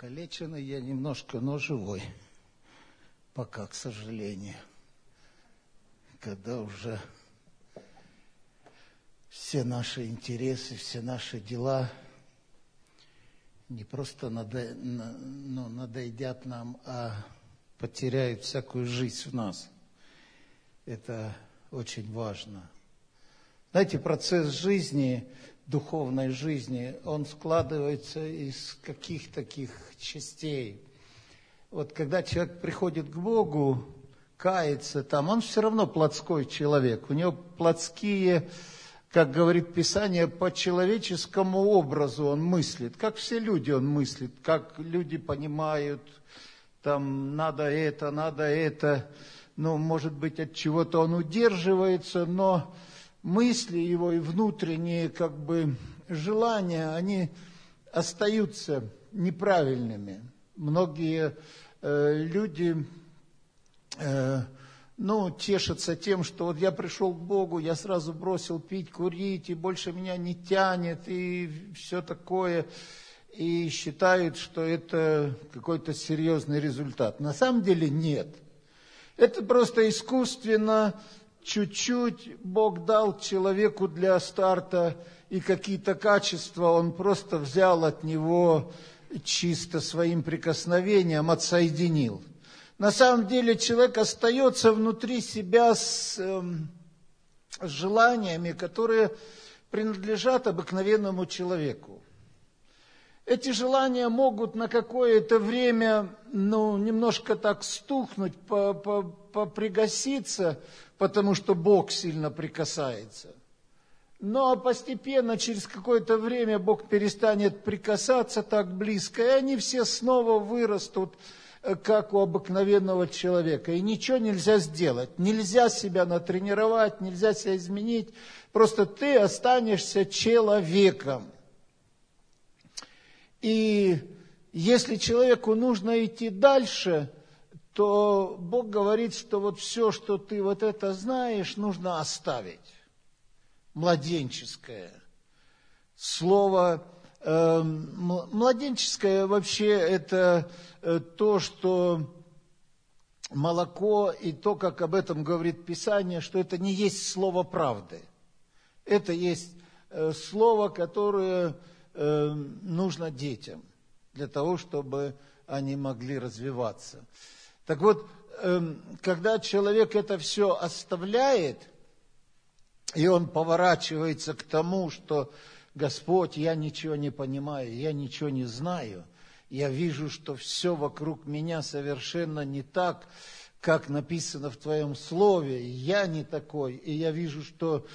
Покалеченный я немножко, но живой. Пока, к сожалению. Когда уже все наши интересы, все наши дела не просто надоедят нам, а потеряют всякую жизнь в нас. Это очень важно. Знаете, процесс жизни, духовной жизни, он складывается из каких таких частей. Вот когда человек приходит к Богу, кается там, он все равно плотской человек. У него плотские, как говорит Писание, по человеческому образу он мыслит. Как все люди он мыслит, как люди понимают, там надо это. Ну, может быть, от чего-то он удерживается, но мысли его и внутренние как бы желания, они остаются неправильными. Многие люди тешатся тем, что вот я пришел к Богу, я сразу бросил пить, курить, и больше меня не тянет, и все такое, и считают, что это какой-то серьезный результат. На самом деле нет. Это просто искусственно, чуть-чуть Бог дал человеку для старта, и какие-то качества Он просто взял от него чисто своим прикосновением, отсоединил. На самом деле человек остается внутри себя с желаниями, которые принадлежат обыкновенному человеку. Эти желания могут на какое-то время, немножко так стухнуть, попригаситься, потому что Бог сильно прикасается. Но постепенно, через какое-то время, Бог перестанет прикасаться так близко, и они все снова вырастут, как у обыкновенного человека. И ничего нельзя сделать, нельзя себя натренировать, нельзя себя изменить, просто ты останешься человеком. И если человеку нужно идти дальше, то Бог говорит, что вот все, что ты вот это знаешь, нужно оставить. Младенческое. Слово младенческое вообще это то, что молоко и то, как об этом говорит Писание, что это не есть слово правды. Это есть слово, которое нужно детям, для того, чтобы они могли развиваться. Так вот, когда человек это все оставляет, и он поворачивается к тому, что Господь, я ничего не понимаю, я ничего не знаю, я вижу, что все вокруг меня совершенно не так, как написано в Твоем Слове, я не такой, и я вижу, что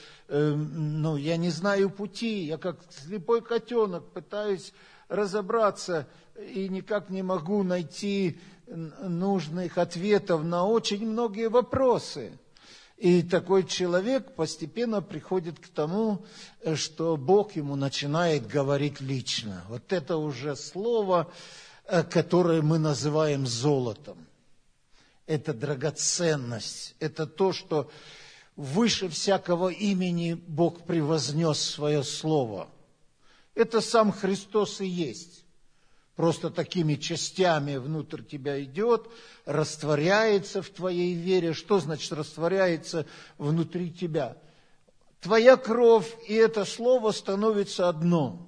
я не знаю пути, я как слепой котенок пытаюсь разобраться и никак не могу найти нужных ответов на очень многие вопросы. И такой человек постепенно приходит к тому, что Бог ему начинает говорить лично. Вот это уже слово, которое мы называем золотом. Это драгоценность, это то, что выше всякого имени Бог превознес свое слово. Это сам Христос и есть. Просто такими частями внутрь тебя идет, растворяется в твоей вере. Что значит растворяется внутри тебя? Твоя кровь и это слово становится одно.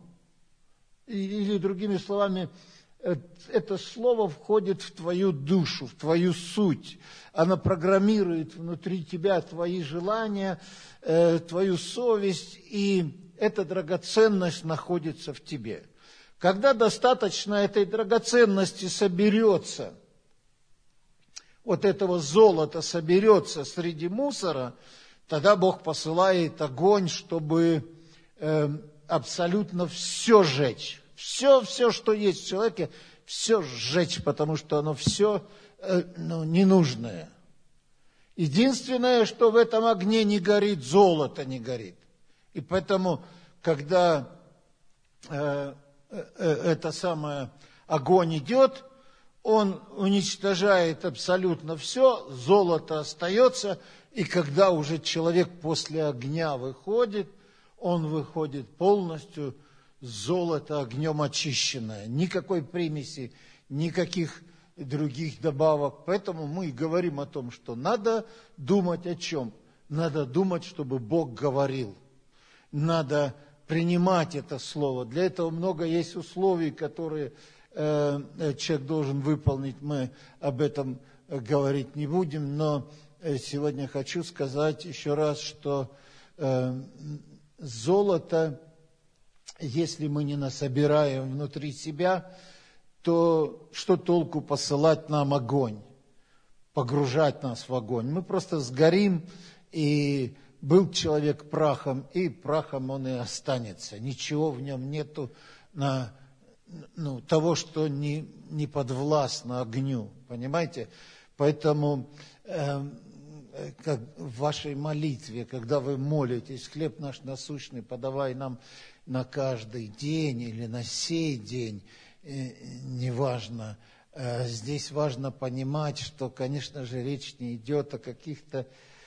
Или другими словами, это слово входит в твою душу, в твою суть. Оно программирует внутри тебя твои желания, твою совесть, и эта драгоценность находится в тебе. Когда достаточно этой драгоценности соберется, вот этого золота соберется среди мусора, тогда Бог посылает огонь, чтобы абсолютно все сжечь. Все, что есть в человеке, все сжечь, потому что оно все ненужное. Единственное, что в этом огне не горит, золото не горит. И поэтому, когда огонь идет, он уничтожает абсолютно все, золото остается, и когда уже человек после огня выходит, он выходит полностью золото огнем очищенное. Никакой примеси, никаких других добавок. Поэтому мы говорим о том, что надо думать о чем? Надо думать, чтобы Бог говорил. Надо принимать это слово. Для этого много есть условий, которые человек должен выполнить. Мы об этом говорить не будем, но сегодня хочу сказать еще раз, что золото, если мы не насобираем внутри себя, то что толку посылать нам огонь, погружать нас в огонь? Мы просто сгорим, и был человек прахом, и прахом он и останется. Ничего в нем нету того, что не подвластно огню. Понимаете? Поэтому как в вашей молитве, когда вы молитесь, хлеб наш насущный подавай нам на каждый день или на сей день, неважно. Здесь важно понимать, что, конечно же, речь не идет о каких-то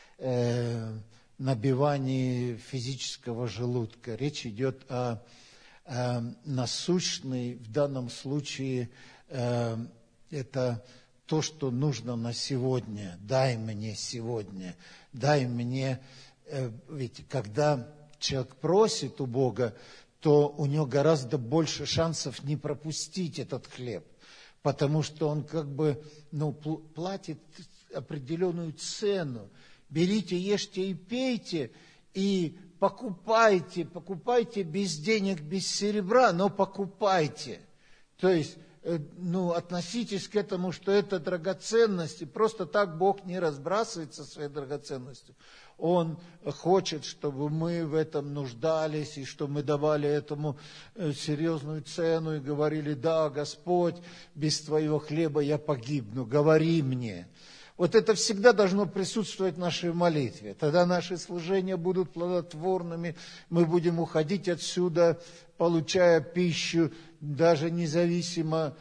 набивании физического желудка. Речь идет о насущной, в данном случае, это то, что нужно на сегодня. Дай мне сегодня, дай мне. Ведь когда человек просит у Бога, то у него гораздо больше шансов не пропустить этот хлеб, потому что он как бы платит определенную цену. Берите, ешьте и пейте, и покупайте без денег, без серебра, но покупайте. То есть, относитесь к этому, что это драгоценность, и просто так Бог не разбрасывается своей драгоценностью. Он хочет, чтобы мы в этом нуждались, и чтобы мы давали этому серьезную цену, и говорили: да, Господь, без Твоего хлеба я погибну, говори мне. Вот это всегда должно присутствовать в нашей молитве. Тогда наши служения будут плодотворными, мы будем уходить отсюда, получая пищу, даже независимо,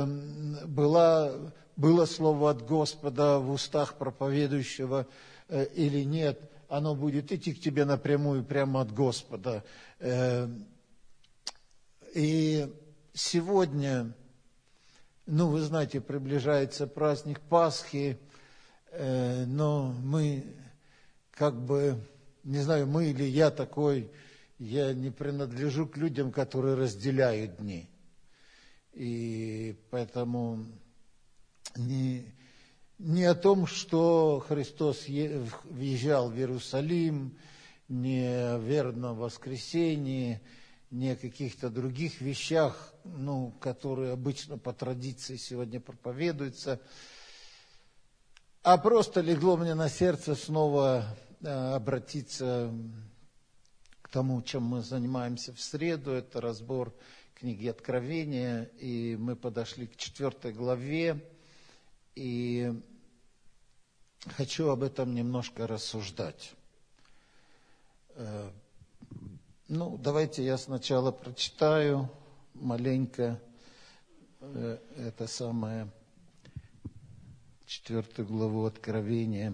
было слово от Господа в устах проповедующего или нет, оно будет идти к тебе напрямую, прямо от Господа. И сегодня, вы знаете, приближается праздник Пасхи, но мы не знаю, мы или я такой, я не принадлежу к людям, которые разделяют дни. И поэтому не о том, что Христос въезжал в Иерусалим, не о верном воскресении, не о каких-то других вещах, которые обычно по традиции сегодня проповедуются, а просто легло мне на сердце снова обратиться к тому, чем мы занимаемся в среду. Это разбор книги Откровения, и мы подошли к 4 главе, и хочу об этом немножко рассуждать. Давайте я сначала прочитаю маленько это самое 4 главу Откровения,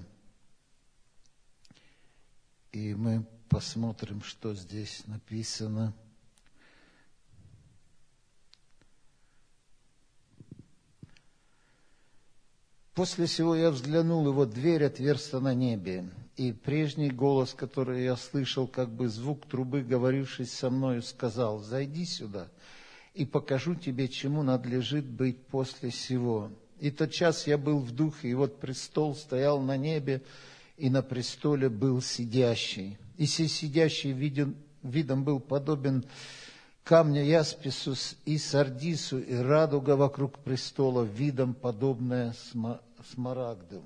и мы посмотрим, что здесь написано. «После сего я взглянул, и вот дверь отверста на небе, и прежний голос, который я слышал, как бы звук трубы, говоривший со мною, сказал: зайди сюда, и покажу тебе, чему надлежит быть после сего. И тотчас я был в духе, и вот престол стоял на небе, и на престоле был сидящий. И сидящий видом был подобен камню яспису и сардису, и радуга вокруг престола видом подобная смарагду.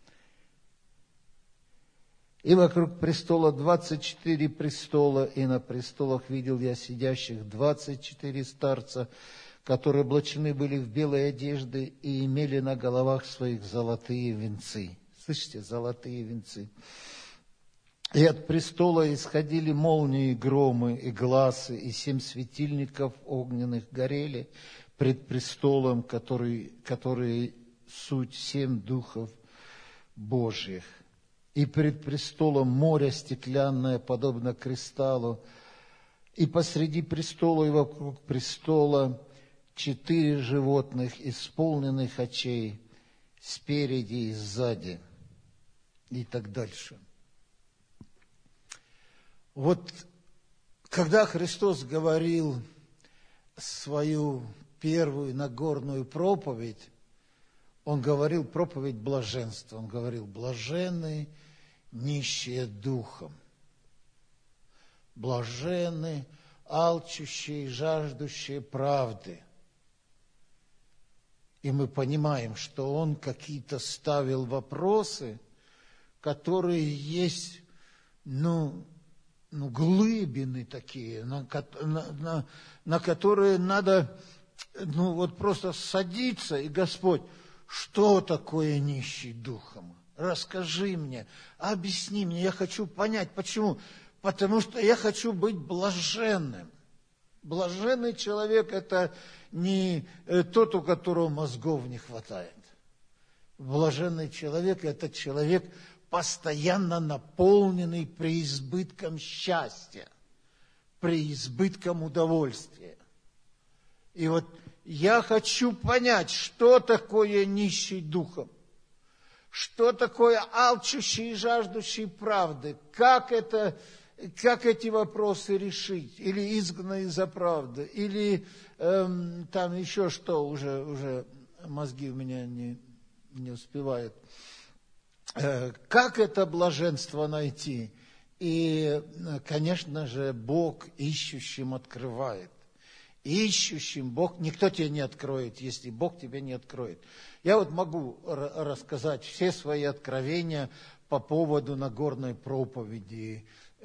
И вокруг престола 24 престола, и на престолах видел я сидящих 24 старца, которые облачены были в белые одежды и имели на головах своих золотые венцы». Слышите, золотые венцы. «И от престола исходили молнии, громы и гласы, и 7 светильников огненных горели пред престолом, которые суть 7 духов Божьих. И пред престолом море стеклянное, подобно кристаллу, И посреди престола и вокруг престола 4 животных, исполненных очей, спереди и сзади, и так дальше. Вот когда Христос говорил свою первую Нагорную проповедь, Он говорил проповедь блаженства. Он говорил: блаженны нищие духом, блаженны алчущие и жаждущие правды. И мы понимаем, что Он какие-то ставил вопросы, которые есть, глыбины такие, на которые надо, просто садиться, и Господь, что такое нищий духом? Расскажи мне, объясни мне, я хочу понять, почему? Потому что я хочу быть блаженным. Блаженный человек – это не тот, у которого мозгов не хватает. Блаженный человек – это человек, постоянно наполненный преизбытком счастья, преизбытком удовольствия. И вот я хочу понять, что такое нищий духом, что такое алчущий и жаждущий правды, как эти вопросы решить, или изгнанные за правду, или там еще что, уже мозги у меня не успевают. Как это блаженство найти? И, конечно же, Бог ищущим открывает. Ищущим Бог, никто тебе не откроет, если Бог тебе не откроет. Я вот могу рассказать все свои откровения по поводу Нагорной проповеди,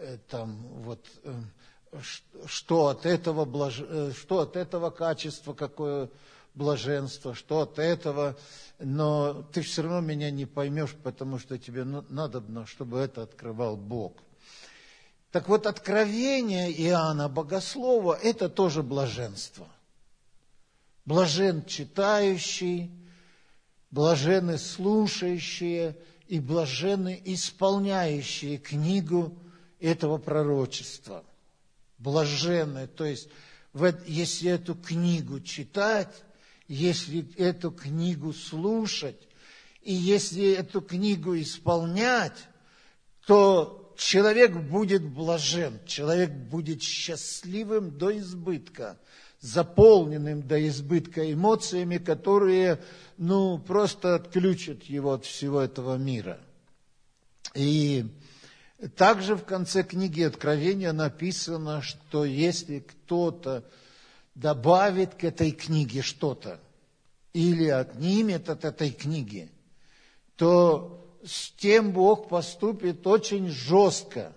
что от этого качества, какое блаженство, что от этого, но ты все равно меня не поймешь, потому что тебе надобно, чтобы это открывал Бог. Так вот, откровение Иоанна Богослова – это тоже блаженство. Блажен читающий, блаженны слушающие и блаженны исполняющие книгу этого пророчества. Блаженны, то есть, если эту книгу читать, если эту книгу слушать, и если эту книгу исполнять, то человек будет блажен, человек будет счастливым до избытка, заполненным до избытка эмоциями, которые, просто отключат его от всего этого мира. И также в конце книги Откровения написано, что если кто-то добавит к этой книге что-то или отнимет от этой книги, то с тем Бог поступит очень жестко.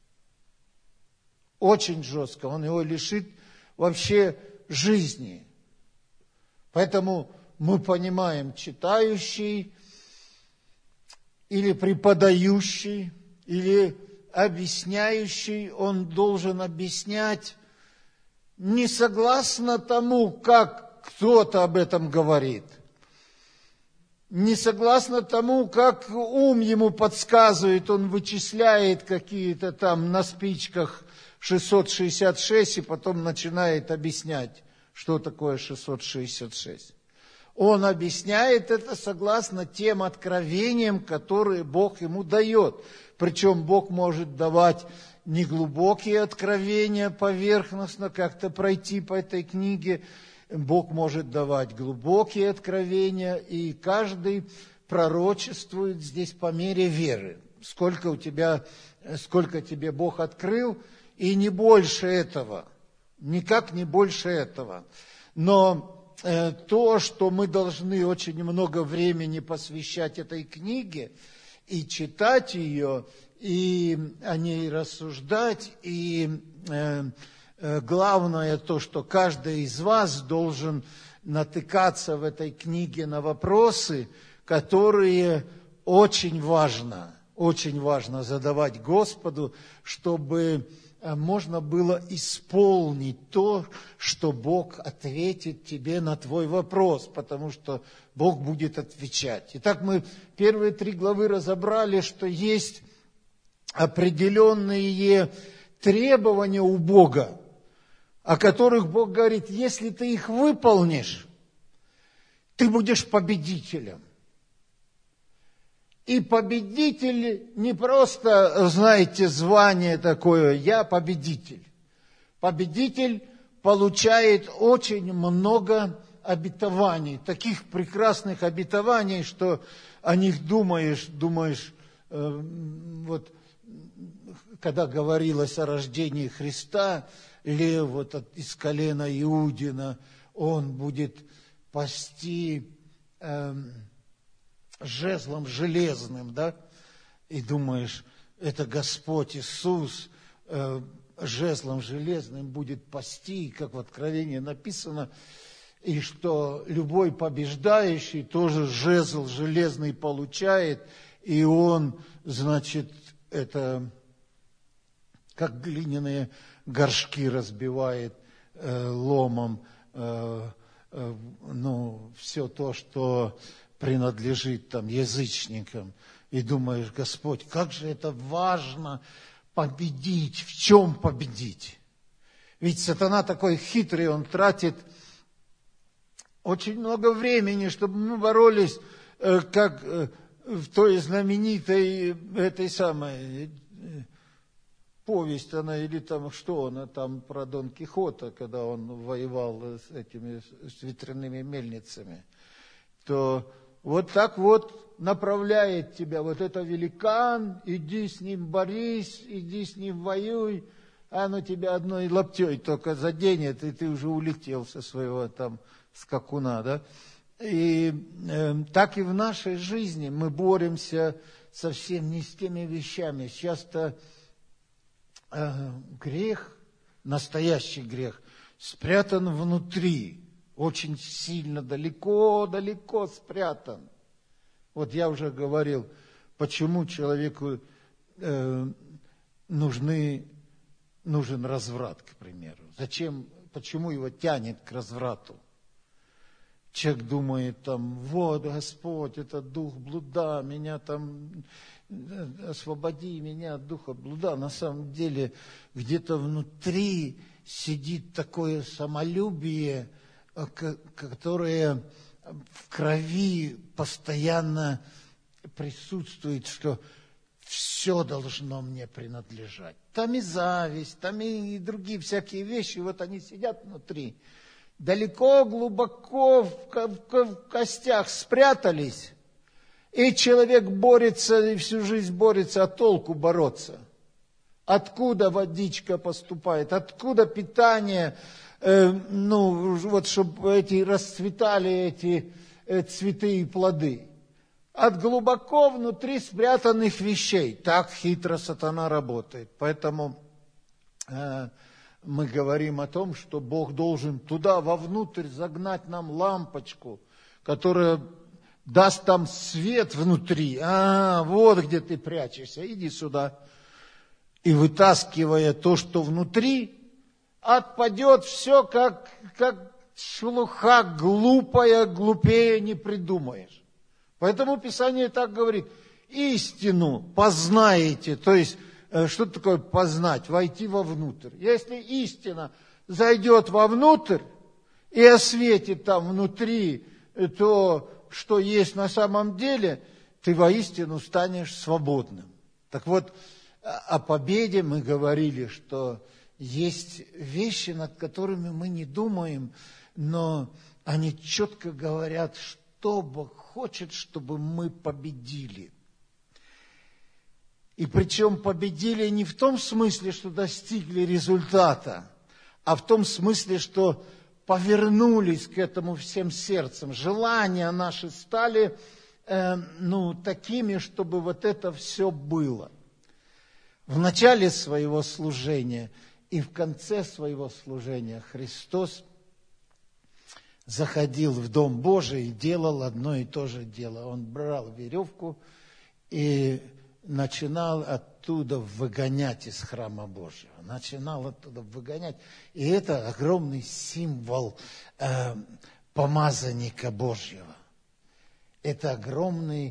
Очень жестко. Он его лишит вообще жизни. Поэтому мы понимаем, читающий или преподающий, или объясняющий, он должен объяснять не согласно тому, как кто-то об этом говорит, не согласно тому, как ум ему подсказывает, он вычисляет какие-то там на спичках 666 и потом начинает объяснять, что такое 666. Он объясняет это согласно тем откровениям, которые Бог ему дает. Причем Бог может давать неглубокие откровения, поверхностно как-то пройти по этой книге. Бог может давать глубокие откровения, и каждый пророчествует здесь по мере веры. Сколько тебе Бог открыл, и не больше этого, никак не больше этого. Но то, что мы должны очень много времени посвящать этой книге, и читать ее, и о ней рассуждать, и главное то, что каждый из вас должен натыкаться в этой книге на вопросы, которые очень важно задавать Господу, чтобы можно было исполнить то, что Бог ответит тебе на твой вопрос, потому что Бог будет отвечать. Итак, мы первые 3 главы разобрали, что есть определенные требования у Бога о которых Бог говорит, если ты их выполнишь, ты будешь победителем. И победитель не просто, знаете, звание такое, я победитель. Победитель получает очень много обетований, таких прекрасных обетований, что о них думаешь, вот когда говорилось о рождении Христа, лев вот из колена Иудина, он будет пасти жезлом железным, да? И думаешь, это Господь Иисус жезлом железным будет пасти, как в Откровении написано, и что любой побеждающий тоже жезл железный получает, и он, значит, это как глиняные горшки разбивает ломом, все то, что принадлежит там язычникам. И думаешь, Господь, как же это важно победить. В чем победить? Ведь сатана такой хитрый, он тратит очень много времени, чтобы мы боролись, как в той знаменитой этой самой повесть, она или там что она там про Дон Кихота, когда он воевал с этими с ветряными мельницами, то вот так вот направляет тебя, вот это великан, иди с ним борись, иди с ним воюй, а оно тебя одной лаптей только заденет, и ты уже улетел со своего там скакуна, да? И так и в нашей жизни мы боремся совсем не с теми вещами. Часто грех, настоящий грех, спрятан внутри, очень сильно, далеко спрятан. Вот я уже говорил, почему человеку нужен разврат, к примеру. Почему его тянет к разврату? Человек думает там, вот, Господь, это дух блуда, меня там, освободи меня от духа блуда. На самом деле, где-то внутри сидит такое самолюбие, которое в крови постоянно присутствует, что все должно мне принадлежать. Там и зависть, там и другие всякие вещи, вот они сидят внутри. Далеко, глубоко в костях спрятались, и человек борется, и всю жизнь борется, а толку бороться? Откуда водичка поступает, откуда питание, вот чтобы расцветали эти цветы и плоды? От глубоко внутри спрятанных вещей. Так хитро сатана работает. Поэтому мы говорим о том, что Бог должен туда, вовнутрь, загнать нам лампочку, которая даст там свет внутри. Вот где ты прячешься, иди сюда. И вытаскивая то, что внутри, отпадет все, как шелуха глупая, глупее не придумаешь. Поэтому Писание так говорит, истину познаете, то есть, что такое познать? Войти вовнутрь. Если истина зайдет вовнутрь и осветит там внутри то, что есть на самом деле, ты воистину станешь свободным. Так вот, о победе мы говорили, что есть вещи, над которыми мы не думаем, но они четко говорят, что Бог хочет, чтобы мы победили. И причем победили не в том смысле, что достигли результата, а в том смысле, что повернулись к этому всем сердцем. Желания наши стали такими, чтобы вот это все было. В начале своего служения и в конце своего служения Христос заходил в Дом Божий и делал одно и то же дело. Он брал веревку и начинал оттуда выгонять из храма Божьего. Начинал оттуда выгонять. И это огромный символ помазанника Божьего. Это огромное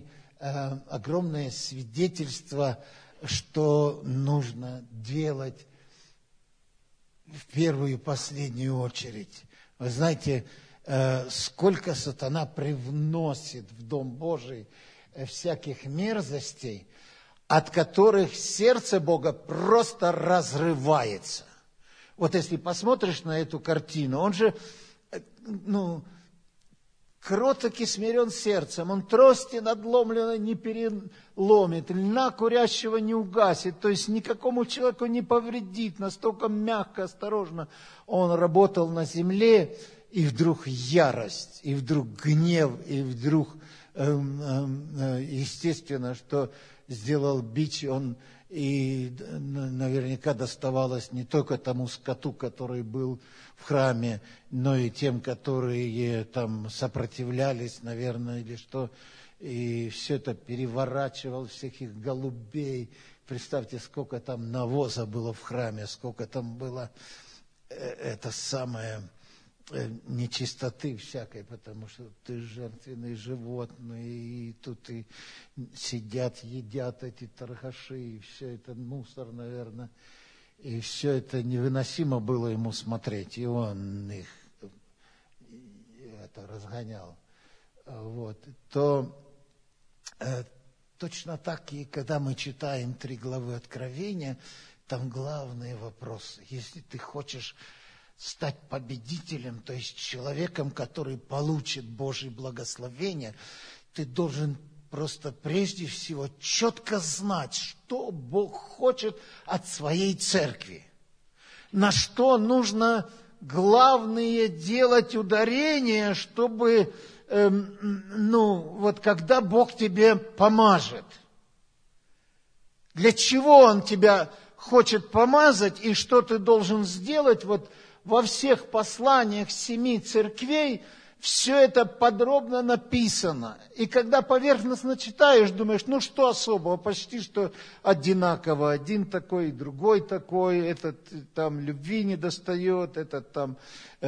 свидетельство, что нужно делать в первую и последнюю очередь. Вы знаете, сколько сатана привносит в Дом Божий всяких мерзостей, от которых сердце Бога просто разрывается. Вот если посмотришь на эту картину, он же, кроток и смирен сердцем, он трости надломленной не переломит, льна курящего не угасит, то есть никакому человеку не повредит, настолько мягко, осторожно он работал на земле, и вдруг ярость, и вдруг гнев, и вдруг, естественно, что сделал бич, он и наверняка доставалось не только тому скоту, который был в храме, но и тем, которые там сопротивлялись, наверное, или что. И все это переворачивал, всех их голубей. Представьте, сколько там навоза было в храме, сколько там было это самое нечистоты всякой, потому что ты жертвенные животные, и тут и сидят, едят эти торгаши, и все это мусор, наверное, и все это невыносимо было ему смотреть, и он их это разгонял. Вот. То точно так и когда мы читаем 3 главы Откровения, там главные вопросы. Если ты хочешь стать победителем, то есть человеком, который получит Божье благословение, ты должен просто прежде всего четко знать, что Бог хочет от своей церкви, на что нужно главное делать ударение, чтобы, вот когда Бог тебе помажет. Для чего Он тебя хочет помазать и что ты должен сделать, вот во всех посланиях 7 церквей все это подробно написано. И когда поверхностно читаешь, думаешь, что особого, почти что одинаково. Один такой, другой такой, этот там любви не достает, этот там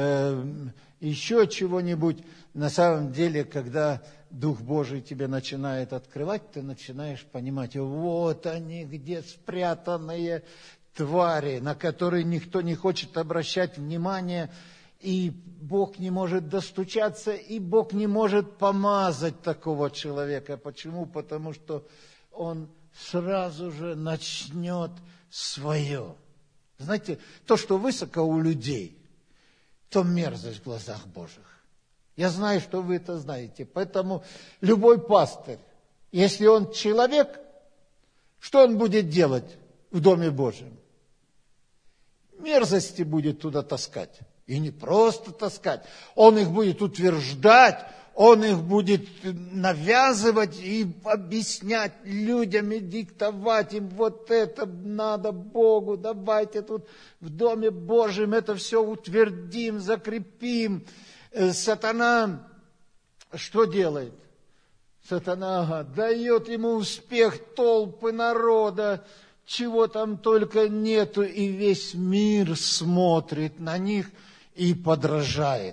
еще чего-нибудь. На самом деле, когда Дух Божий тебе начинает открывать, ты начинаешь понимать, вот они где спрятанные твари, на которые никто не хочет обращать внимание, и Бог не может достучаться, и Бог не может помазать такого человека. Почему? Потому что он сразу же начнет свое. Знаете, то, что высоко у людей, то мерзость в глазах Божьих. Я знаю, что вы это знаете. Поэтому любой пастырь, если он человек, что он будет делать в Доме Божьем? Мерзости будет туда таскать. И не просто таскать. Он их будет утверждать, он их будет навязывать и объяснять людям, и диктовать им, вот это надо Богу, давайте тут в Доме Божьем это все утвердим, закрепим. Сатана что делает? Сатана дает ему успех, толпы народа, чего там только нету, и весь мир смотрит на них и подражает.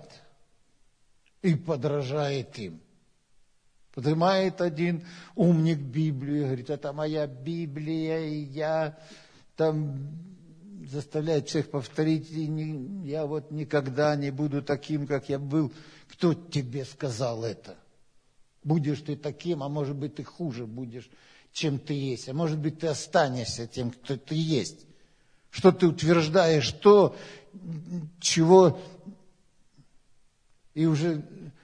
И подражает им. Поднимает один умник Библию и говорит, это моя Библия, и я там заставляет всех повторить, я вот никогда не буду таким, как я был. Кто тебе сказал это? Будешь ты таким, а может быть ты хуже будешь, чем ты есть. А может быть ты останешься тем, кто ты есть. Что ты утверждаешь, то, чего и уже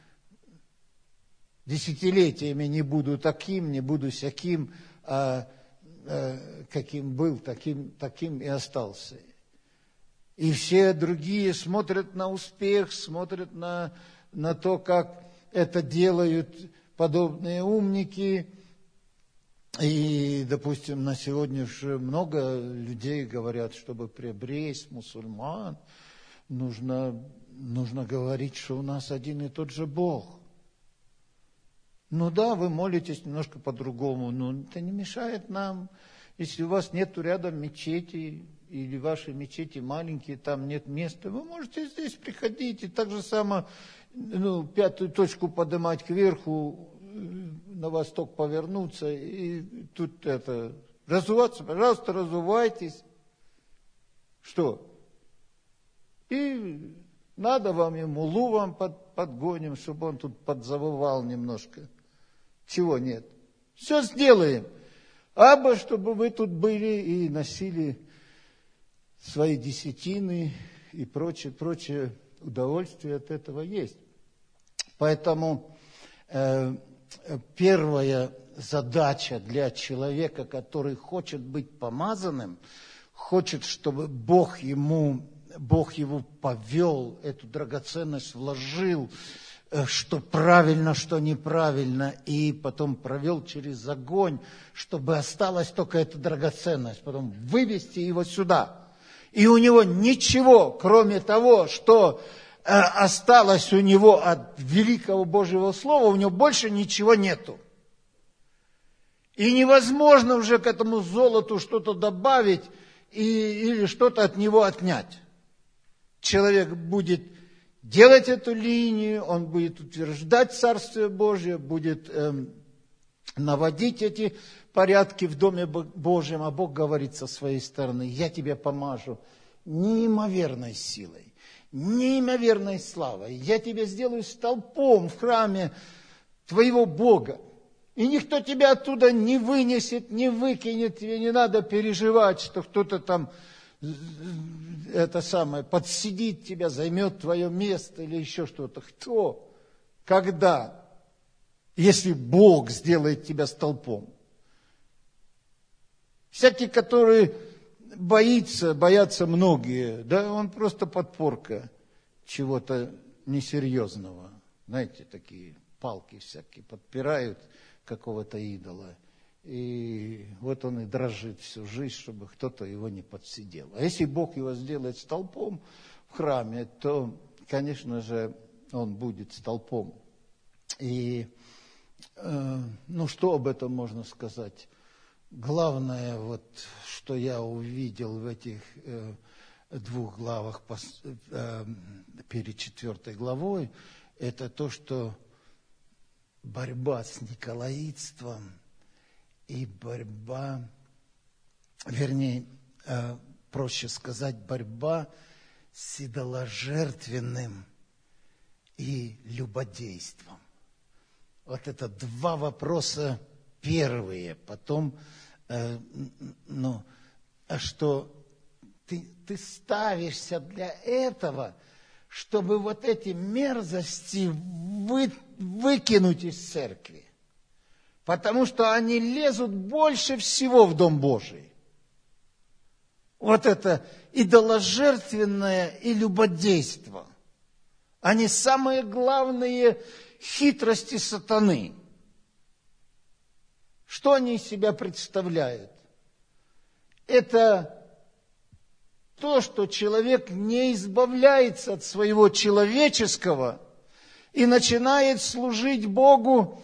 десятилетиями не буду таким, не буду сяким, а каким был, таким и остался. И все другие смотрят на успех, смотрят на то, как это делают подобные умники. И, допустим, на сегодня уже много людей говорят, чтобы приобрести мусульман, нужно говорить, что у нас один и тот же Бог. Ну да, вы молитесь немножко по-другому, но это не мешает нам. Если у вас нету рядом мечети, или ваши мечети маленькие, там нет места, вы можете здесь приходить и так же само, 5-ю точку поднимать кверху, на восток повернуться, и тут разуваться, пожалуйста, разувайтесь. Что? И надо вам и мулу вам подгоним, чтобы он тут подзавывал немножко. Чего нет? Все сделаем. Абы, чтобы вы тут были и носили свои десятины и прочее удовольствие от этого есть. Поэтому первая задача для человека, который хочет быть помазанным, хочет, чтобы Бог его повел, эту драгоценность вложил, что правильно, что неправильно, и потом провел через огонь, чтобы осталась только эта драгоценность, потом вывести его сюда. И у него ничего, кроме того, что осталось у него от великого Божьего Слова, у него больше ничего нету. И невозможно уже к этому золоту что-то добавить или что-то от него отнять. Человек будет делать эту линию, он будет утверждать Царствие Божие, будет наводить эти порядки в Доме Божьем, а Бог говорит со своей стороны: я тебя помажу неимоверной силой, неимоверной славой, я тебя сделаю столпом в храме твоего Бога, и никто тебя оттуда не вынесет, не выкинет, тебе не надо переживать, что кто-то там подсидит тебя, займет твое место или еще что-то. Кто? Когда? Если Бог сделает тебя столпом. Всякие, которые боятся многие, да, он просто подпорка чего-то несерьезного. Знаете, такие палки всякие подпирают какого-то идола. И вот он и дрожит всю жизнь, чтобы кто-то его не подсидел. А если Бог его сделает столпом в храме, то, конечно же, он будет столпом. И, что об этом можно сказать? Главное, что я увидел в этих 2 главах перед 4 главой, это то, что борьба с николаитством и борьба, проще сказать, борьба с идоложертвенным и любодейством. Вот это 2 вопроса первые. Потом, что ты ставишься для этого, чтобы вот эти мерзости выкинуть из церкви. Потому что они лезут больше всего в Дом Божий. Вот это идоложертвенное и любодейство. Они самые главные хитрости сатаны. Что они из себя представляют? Это то, что человек не избавляется от своего человеческого и начинает служить Богу,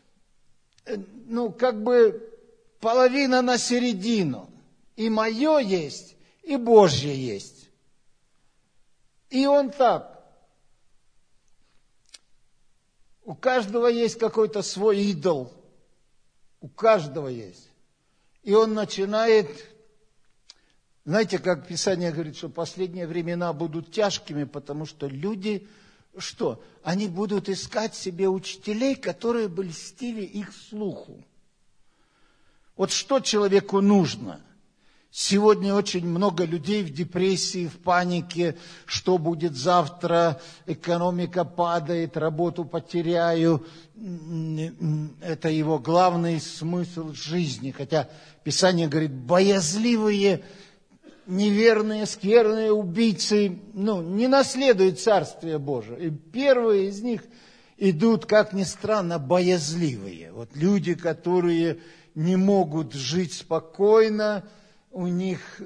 половина на середину. И мое есть, и Божье есть. И он так. У каждого есть какой-то свой идол. У каждого есть. И он начинает, знаете, как Писание говорит, что последние времена будут тяжкими, потому что люди, они будут искать себе учителей, которые бы льстили их слуху. Вот что человеку нужно? Сегодня очень много людей в депрессии, в панике, что будет завтра, экономика падает, работу потеряю. Это его главный смысл жизни. Хотя Писание говорит, боязливые, неверные, скверные убийцы, не наследуют Царствие Божие. И первые из них идут, как ни странно, боязливые. Вот люди, которые не могут жить спокойно, у них,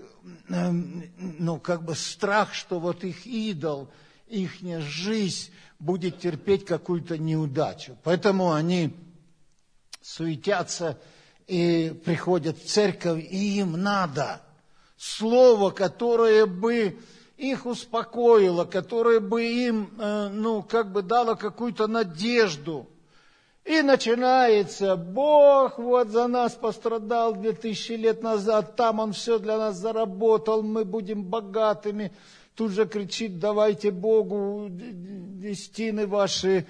страх, что вот их идол, ихняя жизнь будет терпеть какую-то неудачу. Поэтому они суетятся и приходят в церковь, и им надо слово, которое бы их успокоило, которое бы им, дало какую-то надежду. И начинается, Бог вот за нас пострадал 2000 лет назад, там Он все для нас заработал, мы будем богатыми, тут же кричит: давайте Богу десятины ваши,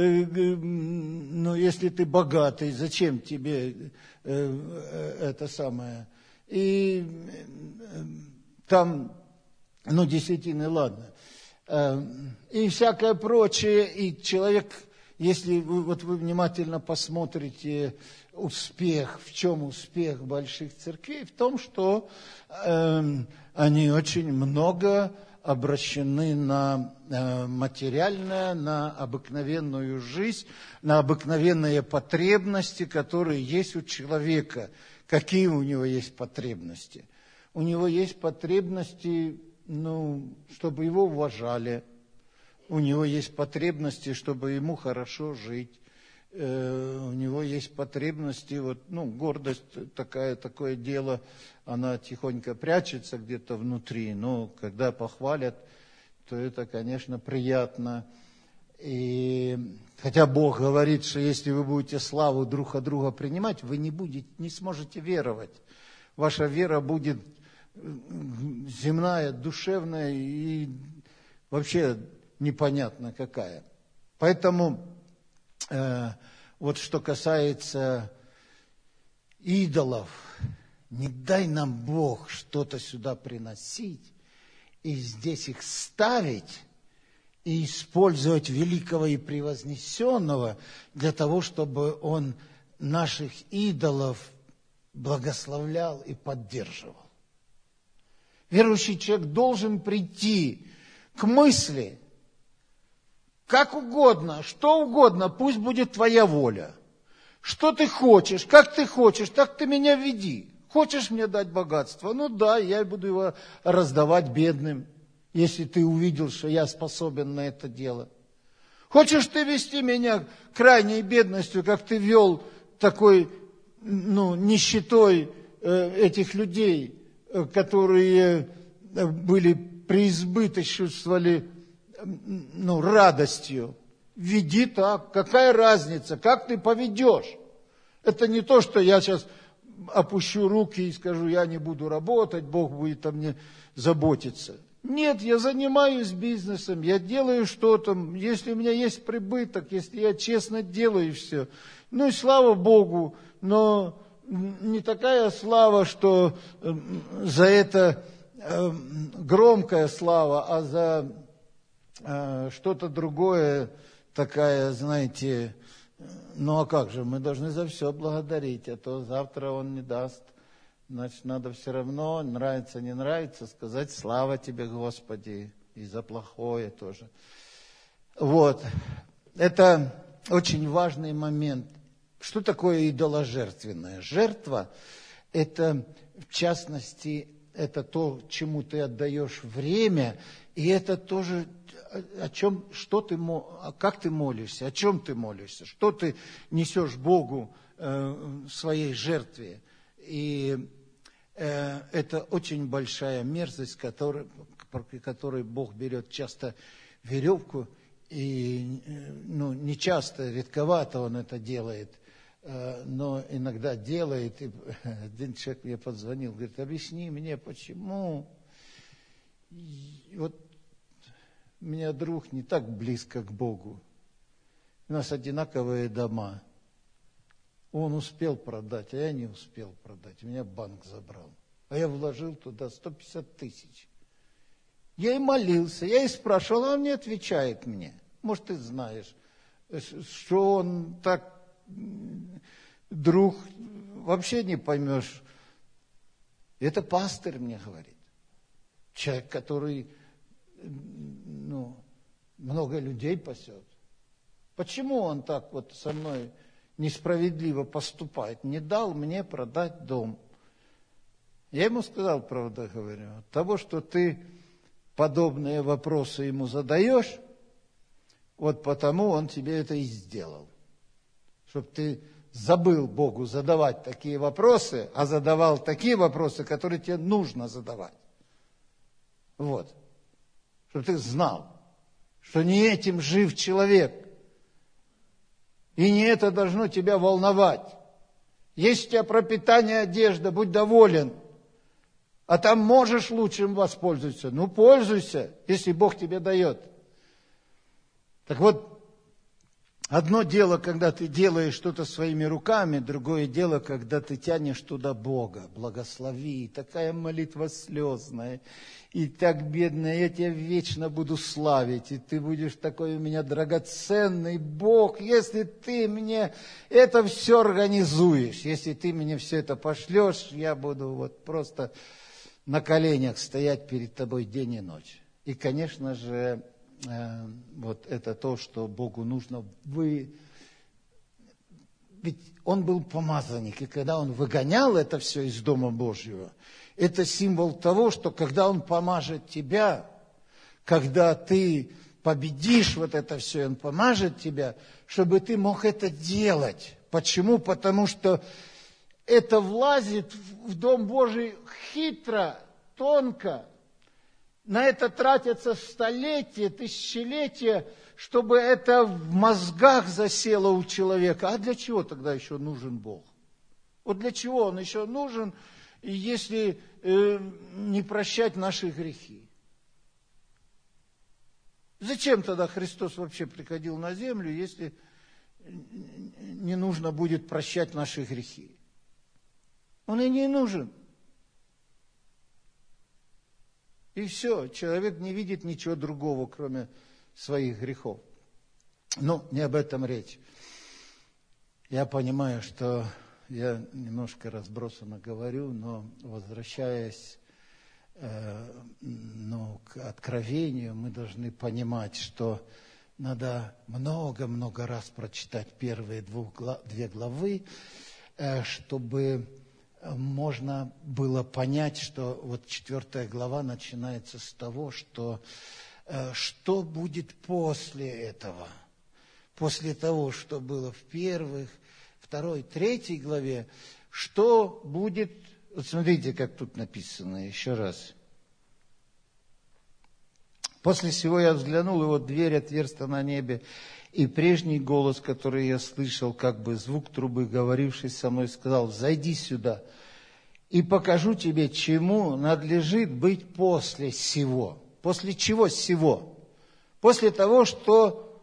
если ты богатый, зачем тебе это самое? И там, десятины, ладно. И всякое прочее, и человек, если вы внимательно посмотрите успех, в чем успех больших церквей, в том, что они очень много обращены на материальное, на обыкновенную жизнь, на обыкновенные потребности, которые есть у человека. Какие у него есть потребности? У него есть потребности, чтобы его уважали. У него есть потребности, чтобы ему хорошо жить. У него есть потребности, гордость такое дело, она тихонько прячется где-то внутри, но когда похвалят, то это, конечно, приятно. И хотя Бог говорит, что если вы будете славу друг от друга принимать, вы не сможете веровать. Ваша вера будет земная, душевная и вообще непонятно какая. Поэтому что касается идолов, не дай нам Бог что-то сюда приносить и здесь их ставить и использовать великого и превознесенного для того, чтобы он наших идолов благословлял и поддерживал. Верующий человек должен прийти к мысли: как угодно, что угодно, пусть будет твоя воля. Что ты хочешь, как ты хочешь, так ты меня веди. Хочешь мне дать богатство? Да, я буду его раздавать бедным, если ты увидел, что я способен на это дело. Хочешь ты вести меня крайней бедностью, как ты вел такой, нищетой этих людей, которые преизбыточествовали, радостью. Веди так. Какая разница, как ты поведешь? Это не то, что я сейчас опущу руки и скажу: я не буду работать, Бог будет о мне заботиться. Нет, я занимаюсь бизнесом, я делаю что-то, если у меня есть прибыток, если я честно делаю все. И слава Богу, но не такая слава, что за это громкая слава, а за что-то другое, такая, знаете, а как же, мы должны за все благодарить, а то завтра он не даст. Значит, надо все равно, нравится, не нравится, сказать: слава тебе, Господи, и за плохое тоже. Это очень важный момент. Что такое идоложертвенная? Жертва – это, в частности, это то, чему ты отдаешь время, и это тоже, как ты молишься, о чем ты молишься, что ты несешь Богу в своей жертве. И это очень большая мерзость, при которой Бог берет часто веревку, и не часто, редковато Он это делает, но иногда делает. И один человек мне позвонил, говорит: объясни мне, почему у меня друг не так близко к Богу, у нас одинаковые дома. Он успел продать, а я не успел продать. Меня банк забрал. А я вложил туда 150 тысяч. Я и молился, я и спрашивал, а он не отвечает мне. Может, ты знаешь, что он так, друг, вообще не поймешь. Это пастырь мне говорит. Человек, который, много людей пасет. Почему он так со мной несправедливо поступает? Не дал мне продать дом. Я ему сказал, правда говорю, от того, что ты подобные вопросы ему задаешь, потому он тебе это и сделал. Чтобы ты забыл Богу задавать такие вопросы, а задавал такие вопросы, которые тебе нужно задавать. Чтобы ты знал, что не этим жив человек. И не это должно тебя волновать. Есть у тебя пропитание, одежда, будь доволен. А там можешь лучшим воспользоваться. Ну, пользуйся, если Бог тебе дает. Так вот, одно дело, когда ты делаешь что-то своими руками, другое дело, когда ты тянешь туда Бога. Благослови, такая молитва слезная, и так бедная, я тебя вечно буду славить, и ты будешь такой у меня драгоценный Бог, если ты мне это все организуешь, если ты мне все это пошлешь, я буду вот просто на коленях стоять перед тобой день и ночь. И, конечно же, вот это то, что Богу нужно. Ведь Он был помазанник, и когда Он выгонял это все из Дома Божьего, это символ того, что когда Он помажет тебя, когда ты победишь вот это все, и Он помажет тебя, чтобы ты мог это делать. Почему? Потому что это влазит в Дом Божий хитро, тонко. На это тратятся столетия, тысячелетия, чтобы это в мозгах засело у человека. А для чего тогда еще нужен Бог? Вот для чего Он еще нужен, если не прощать наши грехи? Зачем тогда Христос вообще приходил на землю, если не нужно будет прощать наши грехи? Он и не нужен. И все, человек не видит ничего другого, кроме своих грехов. Но не об этом речь. Я понимаю, что я немножко разбросанно говорю, но возвращаясь к откровению, мы должны понимать, что надо много-много раз прочитать первые две главы, чтобы можно было понять, что вот 4 глава начинается с того, что будет после этого. После того, что было в 1, 2, 3 главе, что будет... Вот смотрите, как тут написано, еще раз. «После сего я взглянул, и вот дверь отверста на небе, и прежний голос, который я слышал, как бы звук трубы, говоривший со мной, сказал: зайди сюда, и покажу тебе, чему надлежит быть после сего». После чего сего? После того, что...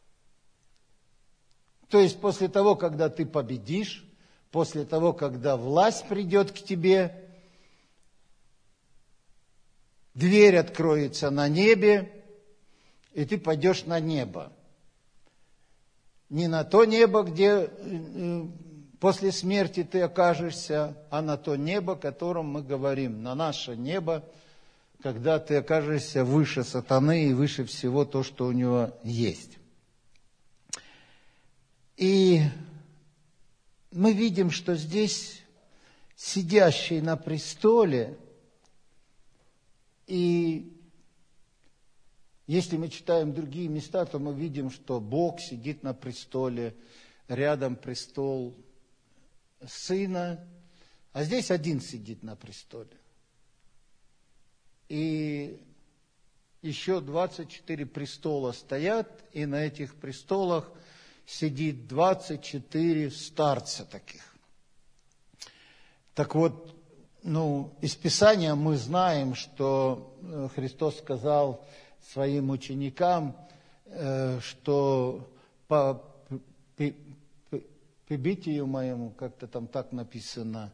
То есть после того, когда ты победишь, после того, когда власть придет к тебе, дверь откроется на небе, и ты пойдешь на небо. Не на то небо, где после смерти ты окажешься, а на то небо, о котором мы говорим, на наше небо, когда ты окажешься выше сатаны и выше всего то, что у него есть. И мы видим, что здесь сидящий на престоле, и если мы читаем другие места, то мы видим, что Бог сидит на престоле, рядом престол Сына, а здесь один сидит на престоле. И еще 24 престола стоят, и на этих престолах сидит 24 старца таких. Так вот, из Писания мы знаем, что Христос сказал своим ученикам, что по прибытию моему, как-то там так написано,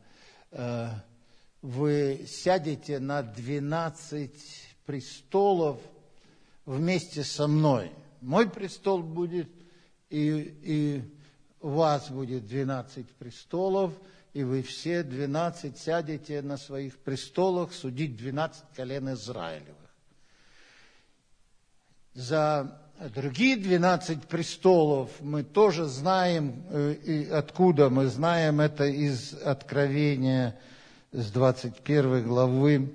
вы сядете на 12 престолов вместе со мной. Мой престол будет, и у вас будет 12 престолов, и вы все 12 сядете на своих престолах судить 12 колен Израилевых. За другие 12 престолов мы тоже знаем, и откуда мы знаем это из Откровения с 21 главы.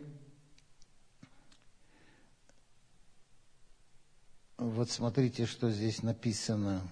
Вот смотрите, что здесь написано.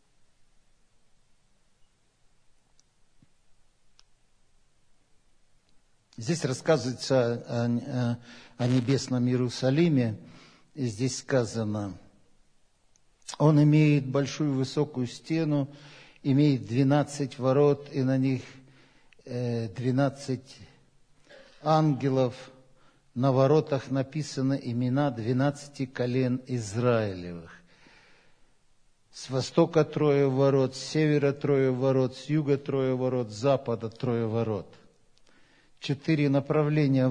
Здесь рассказывается о небесном Иерусалиме, и здесь сказано: он имеет большую высокую стену, имеет 12 ворот, и на них 12 ангелов, на воротах написаны имена 12 колен Израилевых. С востока 3 ворот, с севера 3 ворот, с юга 3 ворот, с запада 3 ворот. 4 направления,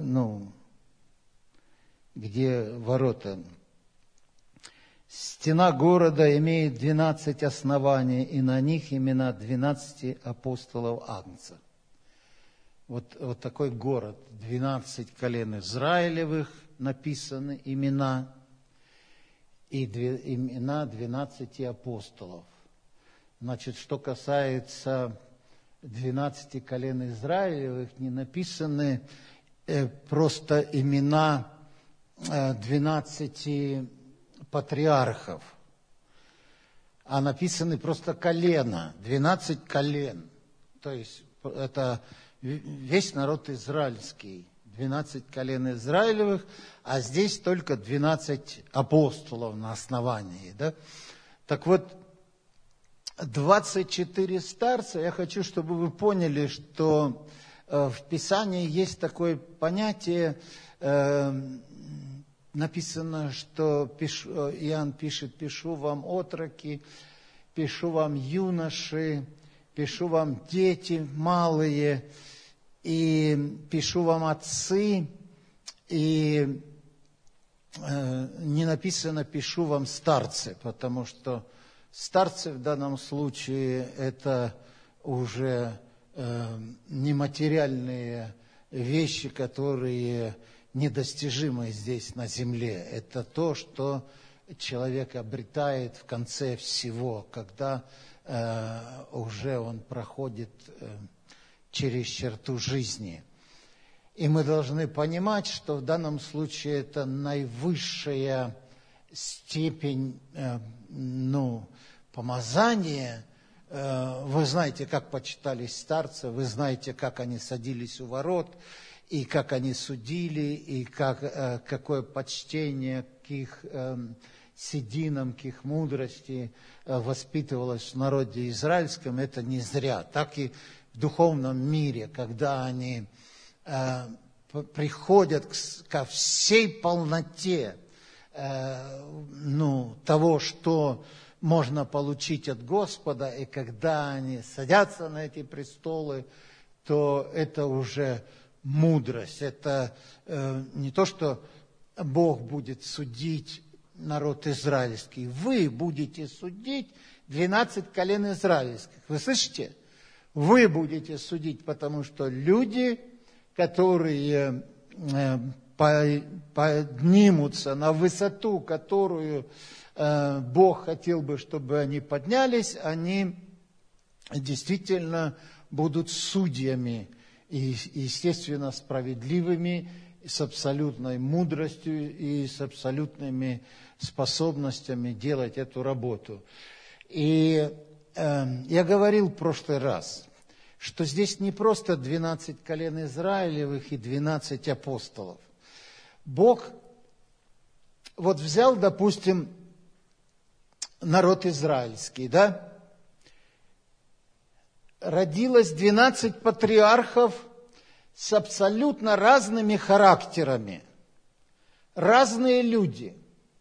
где ворота. Стена города имеет 12 оснований, и на них имена 12 апостолов Агнца. Вот такой город, 12 колен Израилевых написаны имена, и имена 12 апостолов. Значит, что касается 12 колен Израилевых, не написаны просто имена 12 патриархов, а написаны просто колена, 12 колен. То есть это весь народ израильский, 12 колен Израилевых, а здесь только 12 апостолов на основании. Да? Так вот, 24 старца, я хочу, чтобы вы поняли, что в Писании есть такое понятие, написано, что Иоанн пишет: «Пишу вам, отроки, пишу вам, юноши, пишу вам, дети малые, и пишу вам, отцы», и не написано «пишу вам, старцы», потому что старцы в данном случае это уже нематериальные вещи, которые недостижимы здесь на земле. Это то, что человек обретает в конце всего, когда уже он проходит через черту жизни. И мы должны понимать, что в данном случае это наивысшая степень помазания. Вы знаете, как почитались старцы, вы знаете, как они садились у ворот, и как они судили, и какое почтение к их сединам, к их мудрости воспитывалось в народе израильском. Это не зря. Так и в духовном мире, когда они приходят ко всей полноте того, что можно получить от Господа, и когда они садятся на эти престолы, то это уже мудрость. Это не то, что Бог будет судить народ израильский. Вы будете судить 12 колен израильских. Вы слышите? Вы будете судить, потому что люди, которые поднимутся на высоту, которую Бог хотел бы, чтобы они поднялись, они действительно будут судьями, и, естественно, справедливыми, с абсолютной мудростью и с абсолютными способностями делать эту работу. И я говорил в прошлый раз, что здесь не просто 12 колен Израилевых и 12 апостолов. Бог вот взял, допустим, народ израильский, да? Родилось 12 патриархов с абсолютно разными характерами, разные люди.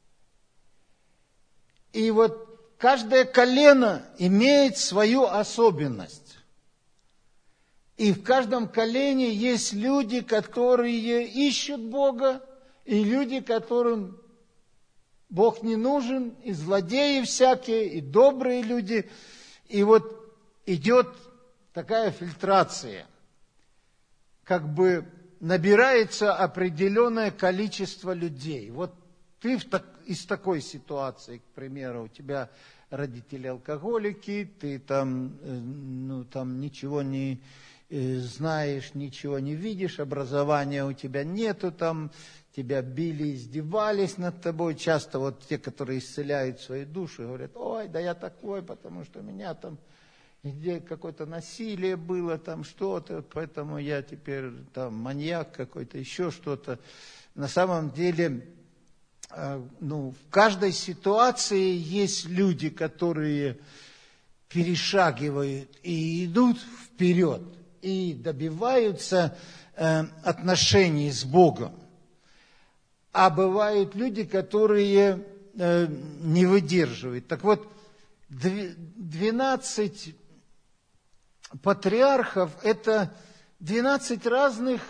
И вот каждое колено имеет свою особенность. И в каждом колене есть люди, которые ищут Бога, и люди, которым Бог не нужен, и злодеи всякие, и добрые люди. И вот идет такая фильтрация. Как бы набирается определенное количество людей. Вот ты из такой ситуации, к примеру, у тебя родители алкоголики, ты там ничего не знаешь, ничего не видишь, образования у тебя нету, там тебя били, издевались над тобой. Часто вот те, которые исцеляют свою душу, говорят: ой, да я такой, потому что меня там где какое-то насилие было, там что-то, поэтому я теперь там маньяк какой-то, еще что-то. На самом деле, в каждой ситуации есть люди, которые перешагивают и идут вперед. и добиваются отношений с Богом. А бывают люди, которые не выдерживают. Так вот, 12 патриархов – это 12 разных,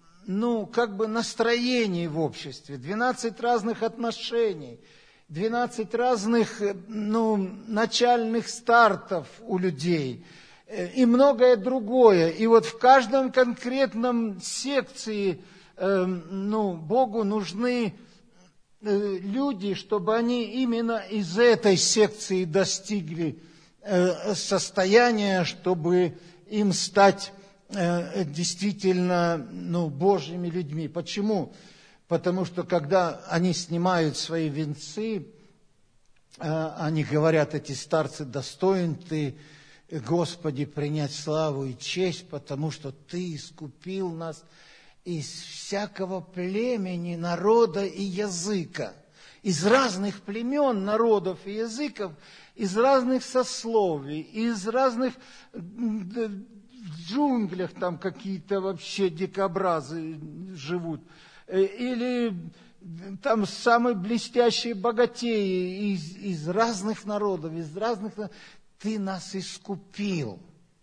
настроений в обществе, 12 разных отношений, 12 разных, начальных стартов у людей и многое другое. И вот в каждом конкретном секции, Богу нужны люди, чтобы они именно из этой секции достигли состояния, чтобы им стать действительно Божьими людьми. Почему? Потому что когда они снимают свои венцы, они говорят, эти старцы, достоин Ты, Господи, принять славу и честь, потому что Ты искупил нас из всякого племени, народа и языка, из разных племен, народов и языков, из разных сословий, из разных в джунглях там какие-то вообще дикобразы живут, или там самые блестящие богатеи из разных народов, из разных... Ты нас искупил.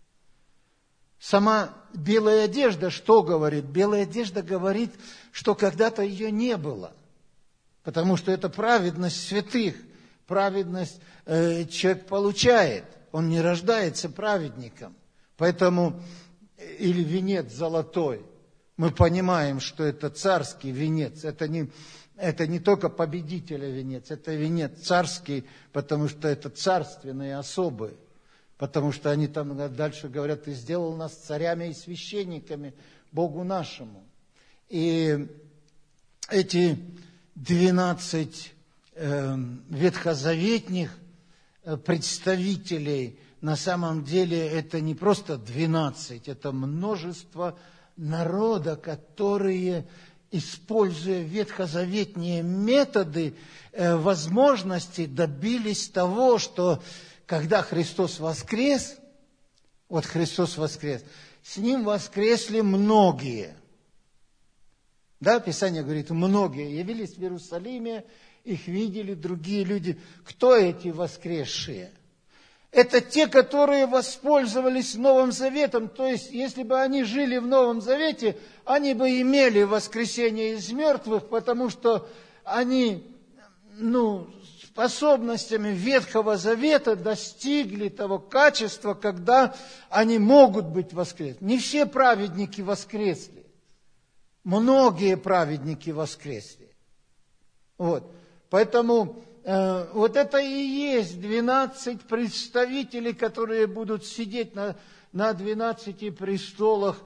Сама белая одежда что говорит? Белая одежда говорит, что когда-то ее не было. Потому что это праведность святых. Праведность человек получает. Он не рождается праведником. Поэтому, или венец золотой, мы понимаем, что это царский венец. Это не только победителя венец, это венец царский, потому что это царственные особы. Потому что они там дальше говорят, Ты сделал нас царями и священниками Богу нашему. И эти 12 ветхозаветных представителей, на самом деле это не просто 12, это множество народа, которые, используя ветхозаветные методы, возможности, добились того, что когда Христос воскрес, вот Христос воскрес, с Ним воскресли многие. Да, Писание говорит, многие явились в Иерусалиме, их видели другие люди. Кто эти воскресшие? Это те, которые воспользовались Новым Заветом. То есть, если бы они жили в Новом Завете, они бы имели воскресение из мертвых, потому что они, способностями Ветхого Завета достигли того качества, когда они могут быть воскресны. Не все праведники воскресли. Многие праведники воскресли. Вот. Поэтому вот это и есть 12 представителей, которые будут сидеть на 12 престолах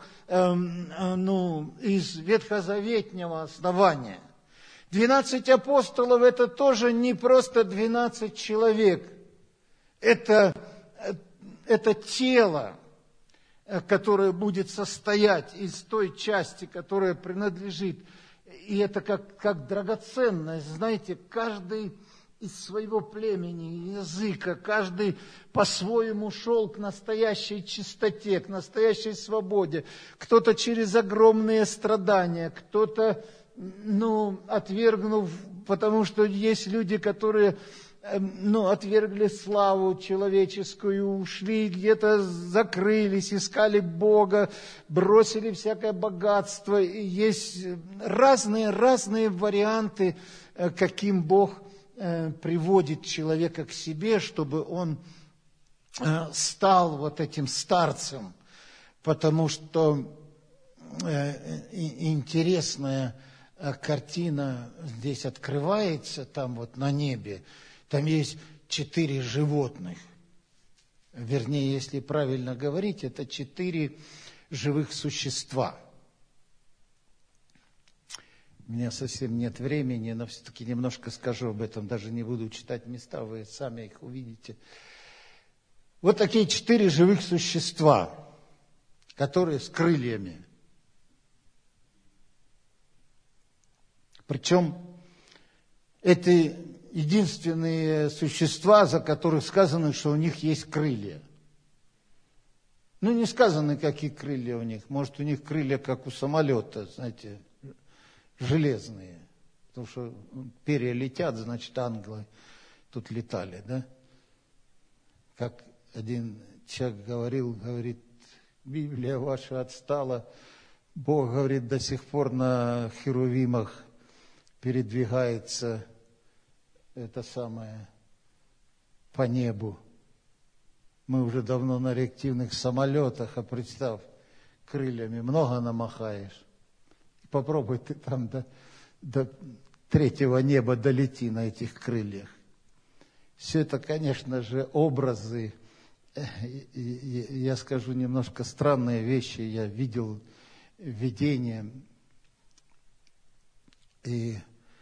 из ветхозаветнего основания. 12 апостолов – это тоже не просто 12 человек. Это тело, которое будет состоять из той части, которая принадлежит. И это как драгоценность. Знаете, каждый из своего племени, языка, каждый по-своему шел к настоящей чистоте, к настоящей свободе. Кто-то через огромные страдания, кто-то, отвергнув, потому что есть люди, которые, отвергли славу человеческую, ушли где-то, закрылись, искали Бога, бросили всякое богатство. И есть разные варианты, каким Бог приводит человека к себе, чтобы он стал вот этим старцем. Потому что интересная картина здесь открывается, там вот на небе. Там есть 4 животных. Вернее, если правильно говорить, это 4 живых существа. У меня совсем нет времени, но все-таки немножко скажу об этом. Даже не буду читать места, вы сами их увидите. Вот такие 4 живых существа, которые с крыльями. Причем это единственные существа, за которых сказано, что у них есть крылья. Ну, не сказано, какие крылья у них. Может, у них крылья, как у самолета, знаете, железные. Потому что перья летят, значит, ангелы тут летали, да? Как один человек говорит, Библия ваша отстала. Бог, говорит, до сих пор на херувимах передвигается это самое по небу. Мы уже давно на реактивных самолетах, а представь, крыльями много намахаешь. Попробуй ты там до третьего неба долети на этих крыльях. Все это, конечно же, образы. Я скажу немножко странные вещи. Я видел видение и,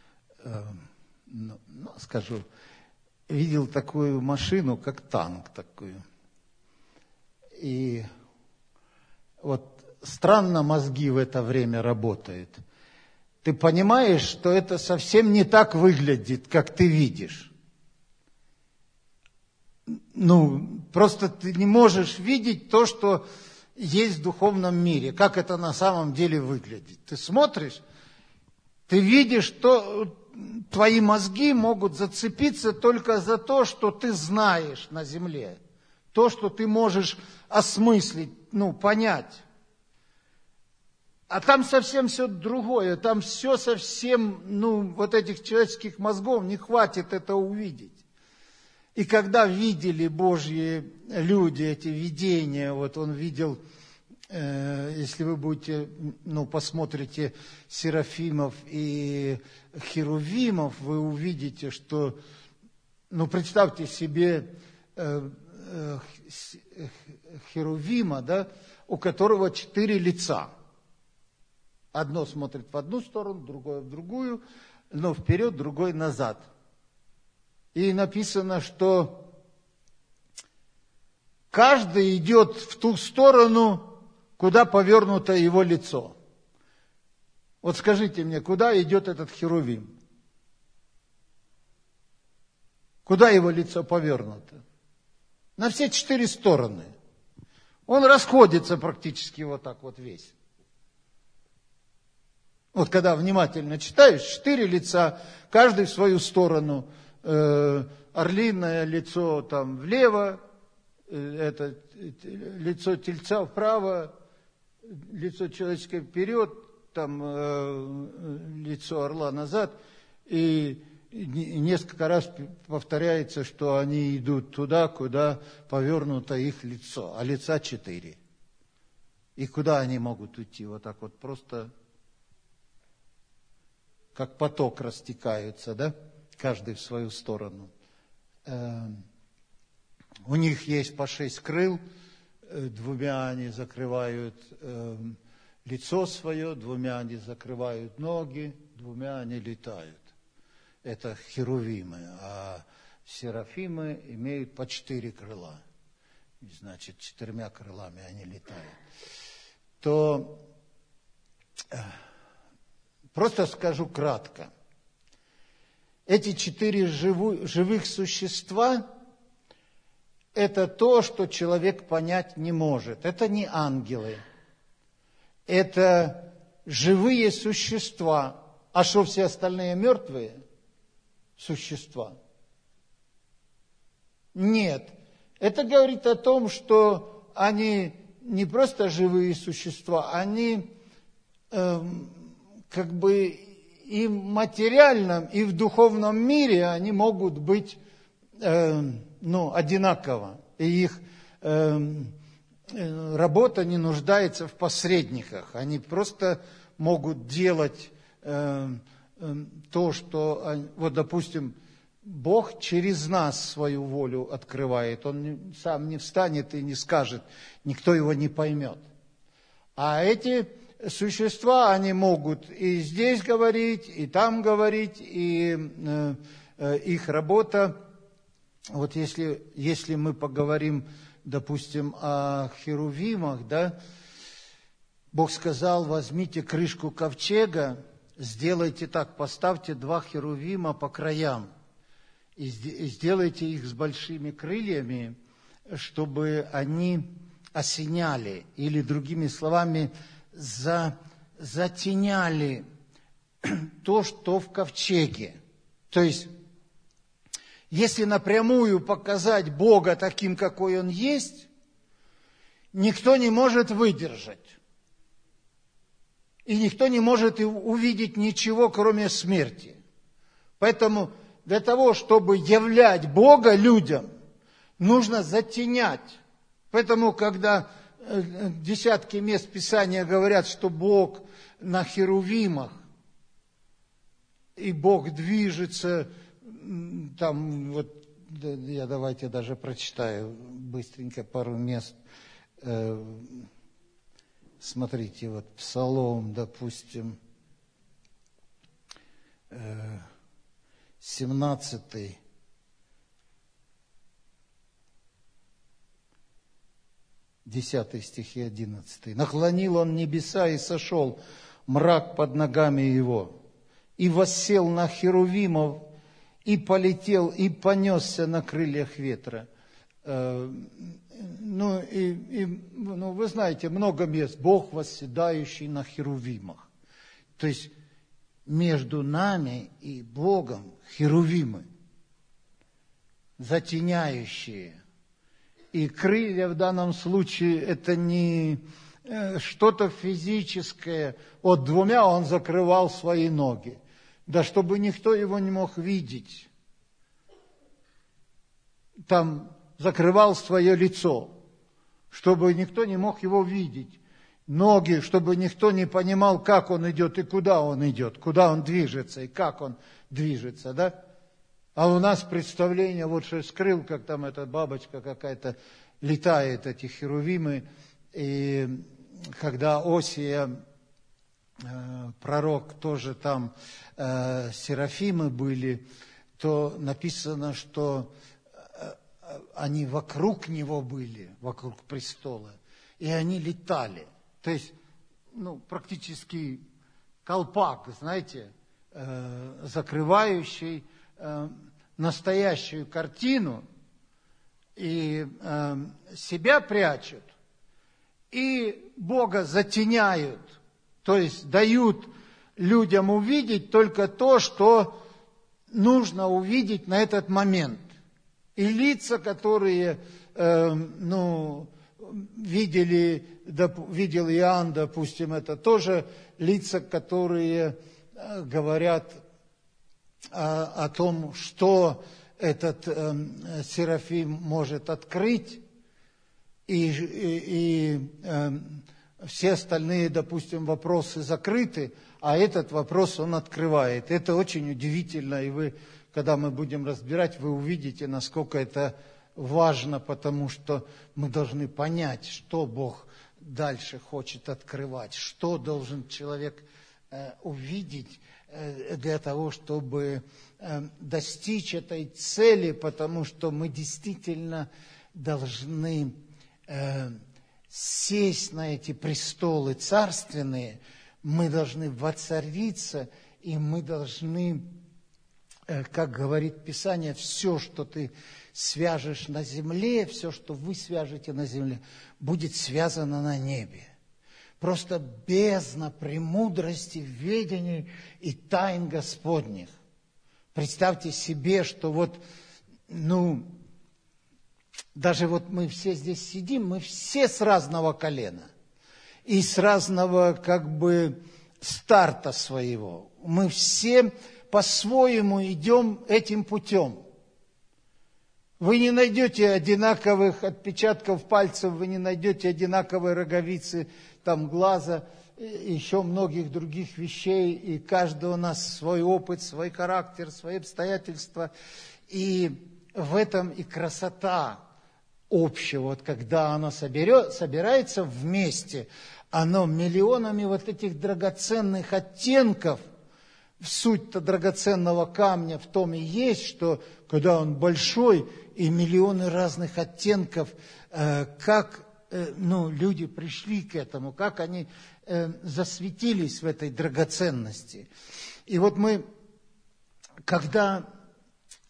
скажу, видел такую машину, как танк такую. И вот странно мозги в это время работают. Ты понимаешь, что это совсем не так выглядит, как ты видишь. Ну, просто ты не можешь видеть то, что есть в духовном мире, как это на самом деле выглядит. Ты смотришь, ты видишь, что твои мозги могут зацепиться только за то, что ты знаешь на земле. То, что ты можешь осмыслить, понять. А там совсем все другое, там все совсем, вот этих человеческих мозгов не хватит это увидеть. И когда видели Божьи люди эти видения, вот он видел, если вы будете, посмотрите Серафимов и Херувимов, вы увидите, что, представьте себе Херувима, да, у которого 4 лица. Одно смотрит в одну сторону, другое в другую, но вперед, другой назад. И написано, что каждый идет в ту сторону, куда повернуто его лицо. Вот скажите мне, куда идет этот Херувим? Куда его лицо повернуто? На все 4 стороны. Он расходится практически вот так вот весь. Вот когда внимательно читаешь, 4 лица, каждый в свою сторону. Орлиное лицо там влево, это лицо тельца вправо, лицо человеческое вперед, там лицо орла назад. И несколько раз повторяется, что они идут туда, куда повернуто их лицо, а лица 4. И куда они могут уйти? Вот так вот просто, как поток растекаются, да? Каждый в свою сторону. У них есть по 6 крыл, 2 они закрывают лицо свое, 2 они закрывают ноги, 2 они летают. Это херувимы, а серафимы имеют по 4 крыла. Значит, 4 крылами они летают. То просто скажу кратко. Эти 4 живых существа – это то, что человек понять не может. Это не ангелы. Это живые существа. А что, все остальные мертвые существа? Нет. Это говорит о том, что они не просто живые существа, они и в материальном, и в духовном мире они могут быть одинаково. И их работа не нуждается в посредниках. Они просто могут делать то, что... Вот, допустим, Бог через нас свою волю открывает. Он сам не встанет и не скажет, никто его не поймет. А эти существа, они могут и здесь говорить, и там говорить, и их работа, вот если мы поговорим, допустим, о херувимах, да, Бог сказал, возьмите крышку ковчега, сделайте так, поставьте 2 херувима по краям, и сделайте их с большими крыльями, чтобы они осеняли, или, другими словами, затеняли то, что в ковчеге. То есть, если напрямую показать Бога таким, какой Он есть, никто не может выдержать. И никто не может увидеть ничего, кроме смерти. Поэтому для того, чтобы являть Бога людям, нужно затенять. Поэтому, когда десятки мест Писания говорят, что Бог на херувимах, и Бог движется, там вот, я давайте даже прочитаю быстренько пару мест. Смотрите, вот Псалом, допустим, 17, 10 стихи 11. «Наклонил он небеса и сошел, мрак под ногами его, и воссел на херувимов, и полетел, и понесся на крыльях ветра». Вы знаете, много мест. Бог, восседающий на херувимах. То есть, между нами и Богом херувимы, затеняющие. И крылья в данном случае это не что-то физическое. Вот двумя он закрывал свои ноги. Да чтобы никто его не мог видеть. Там закрывал свое лицо, чтобы никто не мог его видеть. Ноги, чтобы никто не понимал, как он идет и куда он идет, куда он движется и как он движется, да? А у нас представление, вот что скрыл, как там эта бабочка какая-то летает, эти херувимы. И когда Осия, пророк, тоже там серафимы были, то написано, что они вокруг него были, вокруг престола, и они летали. То есть, практически колпак, знаете, закрывающий настоящую картину, и себя прячут, и Бога затеняют, то есть дают людям увидеть только то, что нужно увидеть на этот момент. И лица, которые, видел Иоанн, допустим, это тоже лица, которые говорят о том, что этот Серафим может открыть, и все остальные, допустим, вопросы закрыты, а этот вопрос он открывает. Это очень удивительно, и вы, когда мы будем разбирать, вы увидите, насколько это важно, потому что мы должны понять, что Бог дальше хочет открывать, что должен человек увидеть для того, чтобы достичь этой цели, потому что мы действительно должны сесть на эти престолы царственные, мы должны воцариться, и мы должны, как говорит Писание, все, что ты свяжешь на земле, все, что вы свяжете на земле, будет связано на небе. Просто бездна премудрости, ведений и тайн Господних. Представьте себе, что даже мы все здесь сидим, мы все с разного колена и с разного старта своего. Мы все по-своему идем этим путем. Вы не найдете одинаковых отпечатков пальцев, вы не найдете одинаковой роговицы, глаза, еще многих других вещей, и каждый у нас свой опыт, свой характер, свои обстоятельства. И в этом и красота общего, когда оно собирается вместе, оно миллионами этих драгоценных оттенков, суть-то драгоценного камня в том и есть, что когда он большой, и миллионы разных оттенков, как люди пришли к этому, как они засветились в этой драгоценности. И мы, когда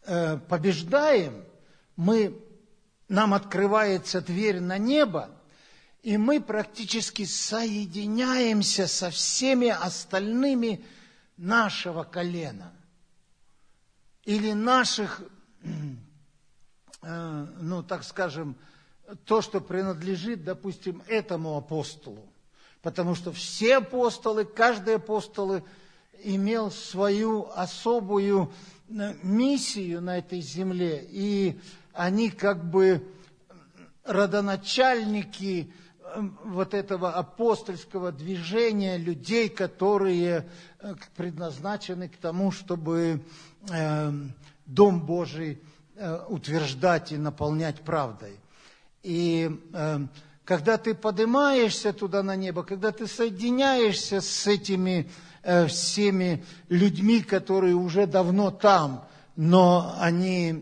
побеждаем, нам открывается дверь на небо, и мы практически соединяемся со всеми остальными нашего колена или наших, так скажем, то, что принадлежит, допустим, этому апостолу. Потому что все апостолы, каждый апостол имел свою особую миссию на этой земле, и они как бы родоначальники вот этого апостольского движения, людей, которые предназначены к тому, чтобы Дом Божий утверждать и наполнять правдой. И когда ты поднимаешься туда на небо, когда ты соединяешься с этими всеми людьми, которые уже давно там, но они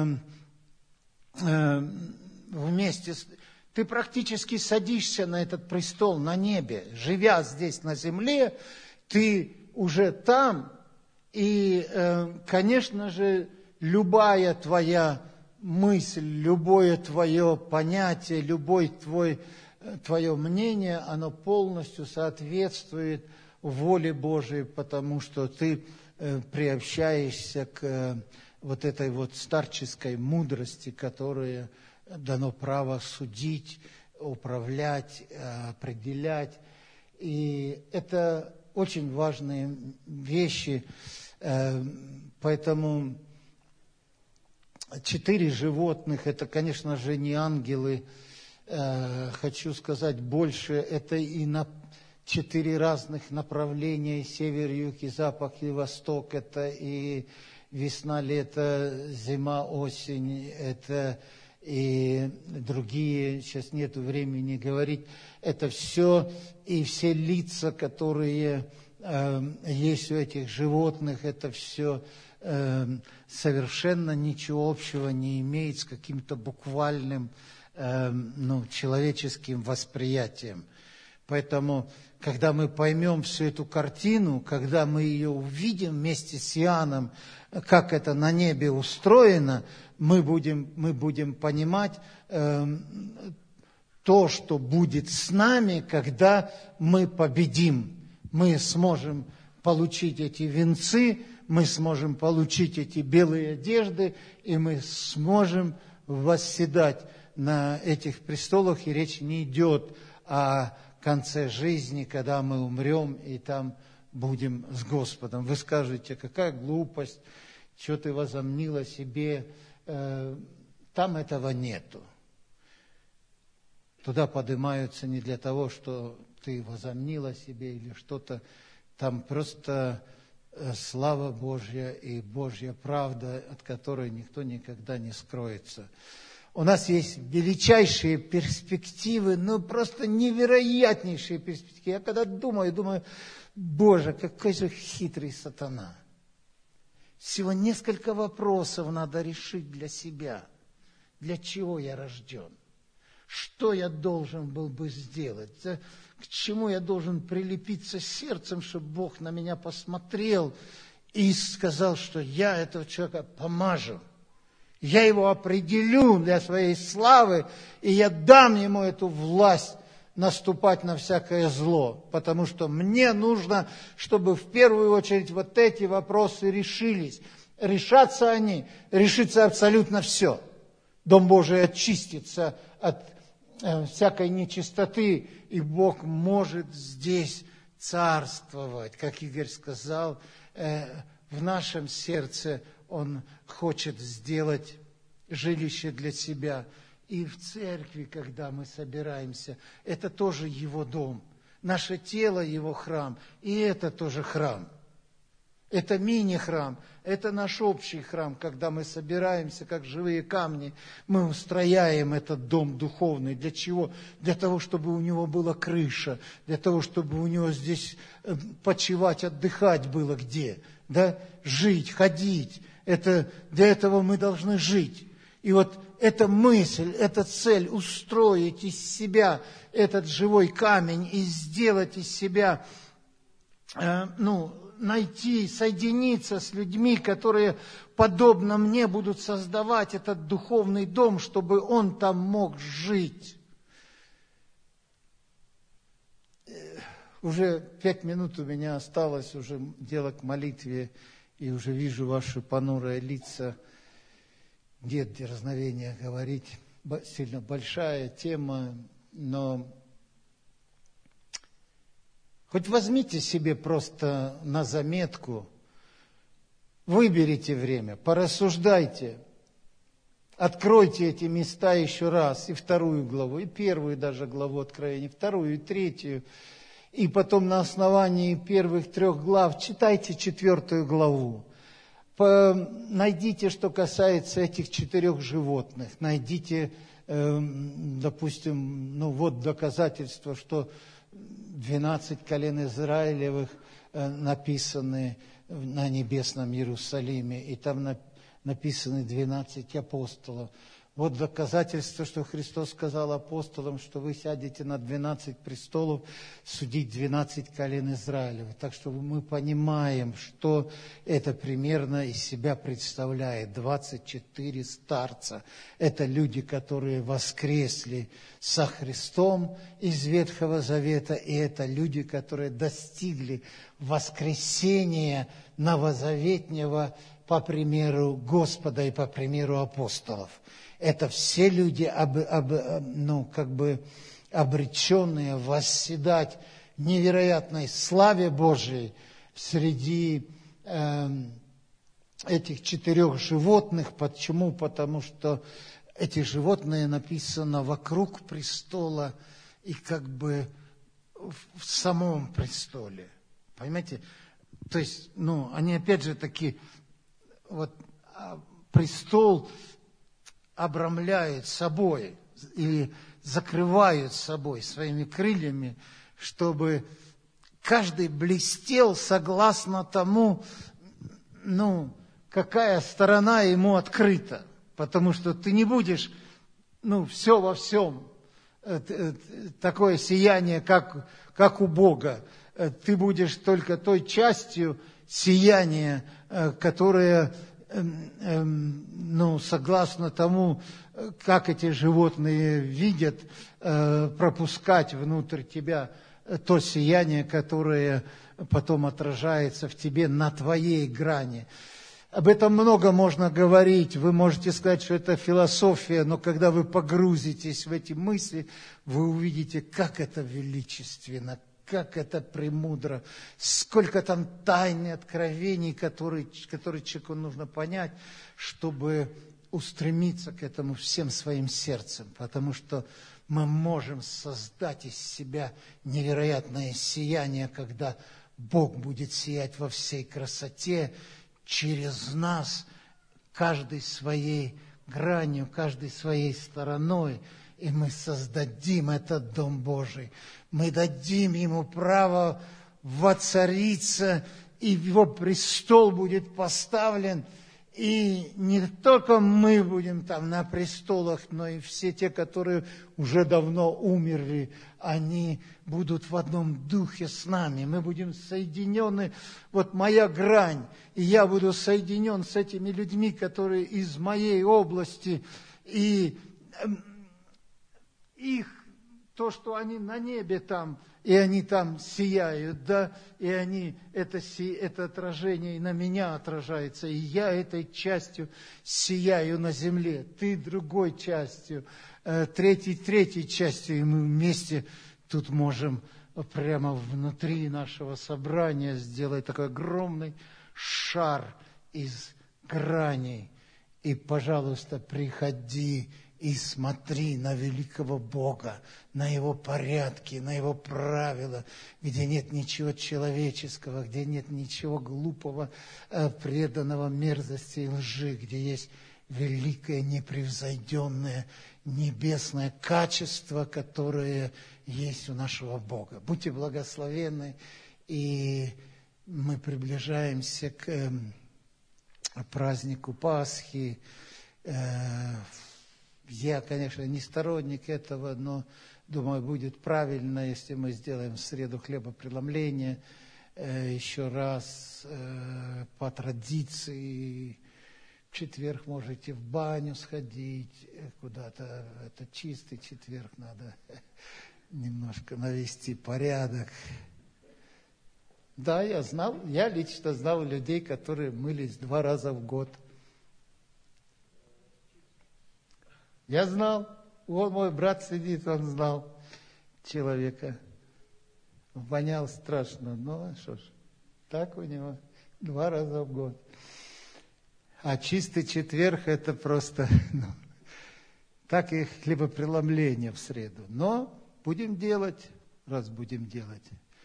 вместе с... Ты практически садишься на этот престол на небе, живя здесь на земле, ты уже там, и, конечно же, любая твоя мысль, любое твое понятие, любое твое мнение, оно полностью соответствует воле Божией, потому что ты приобщаешься к вот этой вот старческой мудрости, которая дано право судить, управлять, определять. И это очень важные вещи, поэтому 4 животных, это, конечно же, не ангелы, хочу сказать больше, это и на 4 разных направления, север, юг, и запад, и восток, это и весна, лето, зима, осень, это и другие, сейчас нет времени говорить, это все, и все лица, которые есть у этих животных, это все совершенно ничего общего не имеет с каким-то буквальным, человеческим восприятием. Поэтому, когда мы поймем всю эту картину, когда мы ее увидим вместе с Иоанном, как это на небе устроено, мы будем понимать то, что будет с нами, когда мы победим. Мы сможем получить эти венцы, мы сможем получить эти белые одежды, и мы сможем восседать на этих престолах, и речь не идет о конце жизни, когда мы умрем и там будем с Господом. Вы скажете, какая глупость, что ты возомнила себе, там этого нету. Туда поднимаются не для того, что ты возомнила себе или что-то, там просто слава Божья и Божья правда, от которой никто никогда не скроется. У нас есть величайшие перспективы, просто невероятнейшие перспективы. Я когда думаю, Боже, какой же хитрый сатана. Всего несколько вопросов надо решить для себя. Для чего я рожден? Что я должен был бы сделать? К чему я должен прилепиться сердцем, чтобы Бог на меня посмотрел и сказал, что я этого человека помажу. Я его определю для своей славы, и я дам ему эту власть наступать на всякое зло. Потому что мне нужно, чтобы в первую очередь вот эти вопросы решились. Решатся они, решится абсолютно все. Дом Божий очистится от всякой нечистоты, и Бог может здесь царствовать. Как Игорь сказал, в нашем сердце Он хочет сделать жилище для себя. И в церкви, когда мы собираемся, это тоже Его дом. Наше тело Его храм, и это тоже храм. Это мини-храм, это наш общий храм, когда мы собираемся, как живые камни, мы устрояем этот дом духовный. Для чего? Для того, чтобы у него была крыша, для того, чтобы у него здесь почивать, отдыхать было где, да? Жить, ходить. Для этого мы должны жить. И вот эта мысль, эта цель устроить из себя этот живой камень и сделать из себя, найти, соединиться с людьми, которые, подобно мне, будут создавать этот духовный дом, чтобы он там мог жить. уже 5 минут у меня осталось уже дело к молитве, и уже вижу ваши понурые лица. Нет дерзновения говорить. Сильно большая тема, но хоть возьмите себе просто на заметку, выберите время, порассуждайте, откройте эти места еще раз, и 2 главу, и 1 даже главу Откровения, 2 и 3, и потом на основании первых 3 глав читайте 4 главу. Найдите, что касается этих 4 животных, найдите, допустим, вот доказательство, что 12 колен Израилевых написаны на небесном Иерусалиме, и там написаны 12 апостолов. Вот доказательство, что Христос сказал апостолам, что вы сядете на 12 престолов судить 12 колен Израилева. Так что мы понимаем, что это примерно из себя представляет. 24 старца. Это люди, которые воскресли со Христом из Ветхого Завета, и это люди, которые достигли воскресения новозаветнего по примеру Господа и по примеру апостолов. Это все люди, обреченные восседать в невероятной славе Божией среди этих 4 животных. Почему? Потому что эти животные написано вокруг престола и в самом престоле. Понимаете? То есть, они опять же таки, престол обрамляют собой или закрывают собой своими крыльями, чтобы каждый блестел согласно тому, какая сторона ему открыта. Потому что ты не будешь, все во всем, такое сияние, как у Бога. Ты будешь только той частью сияния, которая согласно тому, как эти животные видят, пропускать внутрь тебя то сияние, которое потом отражается в тебе на твоей грани. Об этом много можно говорить. Вы можете сказать, что это философия, но когда вы погрузитесь в эти мысли, вы увидите, как это величественно, как это премудро, сколько там тайн и откровений, которые человеку нужно понять, чтобы устремиться к этому всем своим сердцем, потому что мы можем создать из себя невероятное сияние, когда Бог будет сиять во всей красоте через нас, каждый своей гранью, каждой своей стороной, и мы создадим этот Дом Божий. Мы дадим Ему право воцариться, и Его престол будет поставлен. И не только мы будем там на престолах, но и все те, которые уже давно умерли, они будут в одном духе с нами. Мы будем соединены, моя грань, и я буду соединен с этими людьми, которые из моей области, и их, то, что они на небе там, и они там сияют, да, и это отражение и на меня отражается, и я этой частью сияю на земле, ты другой частью, третьей частью, и мы вместе тут можем прямо внутри нашего собрания сделать такой огромный шар из граней. И, пожалуйста, приходи и смотри на великого Бога, на Его порядки, на Его правила, где нет ничего человеческого, где нет ничего глупого, преданного мерзости и лжи, где есть великое, непревзойденное, небесное качество, которое есть у нашего Бога. Будьте благословенны, и мы приближаемся к празднику Пасхи. Я, конечно, не сторонник этого, но думаю, будет правильно, если мы сделаем в среду хлебопреломление еще раз по традиции. В четверг можете в баню сходить куда-то. Это чистый четверг, надо немножко навести порядок. Да, я лично знал людей, которые мылись 2 раза в год. Я знал, вот мой брат сидит, он знал человека. Вонял страшно, но что ж, так у него 2 раза в год. А чистый четверг это просто, так и хлебопреломление в среду. Но будем делать, раз будем делать.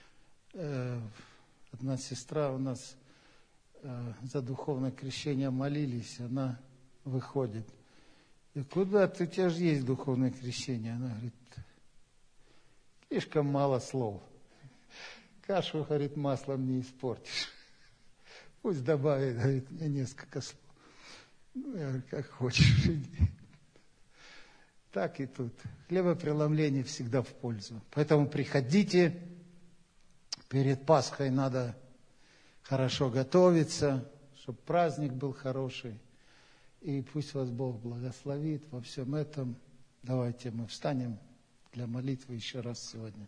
Одна сестра у нас за духовное крещение молились, она выходит. И куда ты, у тебя же есть духовное крещение? Она говорит, слишком мало слов. Кашу, говорит, маслом не испортишь. Пусть добавит, говорит, мне несколько слов. Ну, я говорю, как хочешь, иди. Так и тут. Хлебопреломление всегда в пользу. Поэтому приходите. Перед Пасхой надо хорошо готовиться, чтобы праздник был хороший. И пусть вас Бог благословит во всем этом. Давайте мы встанем для молитвы еще раз сегодня.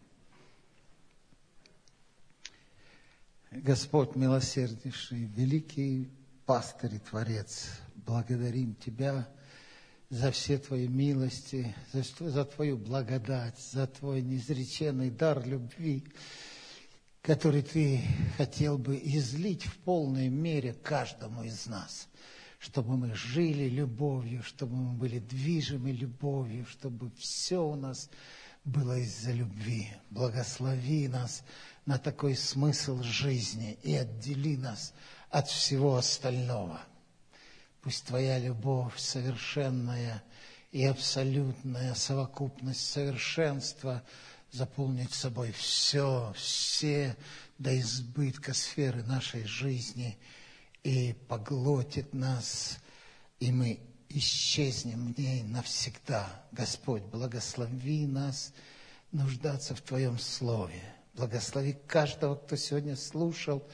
Господь милосерднейший, великий пастырь и Творец, благодарим Тебя за все Твои милости, за Твою благодать, за Твой неизреченный дар любви, который Ты хотел бы излить в полной мере каждому из нас, чтобы мы жили любовью, чтобы мы были движимы любовью, чтобы все у нас было из-за любви. Благослови нас на такой смысл жизни и отдели нас от всего остального. Пусть Твоя любовь совершенная и абсолютная совокупность совершенства заполнит собой все до избытка сферы нашей жизни и поглотит нас, и мы исчезнем в ней навсегда. Господь, благослови нас нуждаться в Твоем Слове. Благослови каждого, кто сегодня слушал,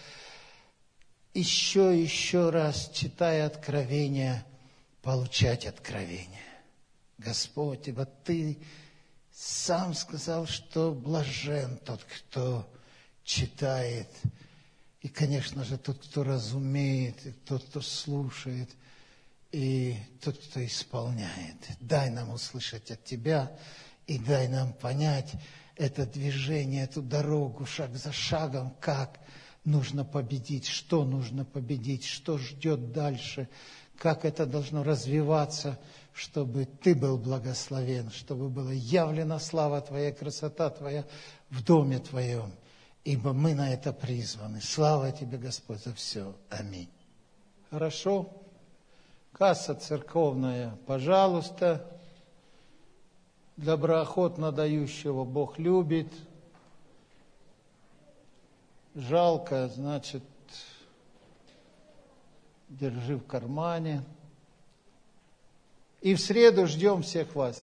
еще раз, читая Откровение, получать откровение. Господь, ибо Ты сам сказал, что блажен тот, кто читает, и, конечно же, тот, кто разумеет, и тот, кто слушает, и тот, кто исполняет. Дай нам услышать от Тебя, и дай нам понять это движение, эту дорогу, шаг за шагом, как нужно победить, что ждет дальше, как это должно развиваться, чтобы Ты был благословен, чтобы была явлена слава Твоя, красота Твоя в доме Твоем, ибо мы на это призваны. Слава Тебе, Господь, за все. Аминь. Хорошо. Касса церковная, пожалуйста. Доброохотно дающего Бог любит. Жалко, значит, держи в кармане. И в среду ждем всех вас.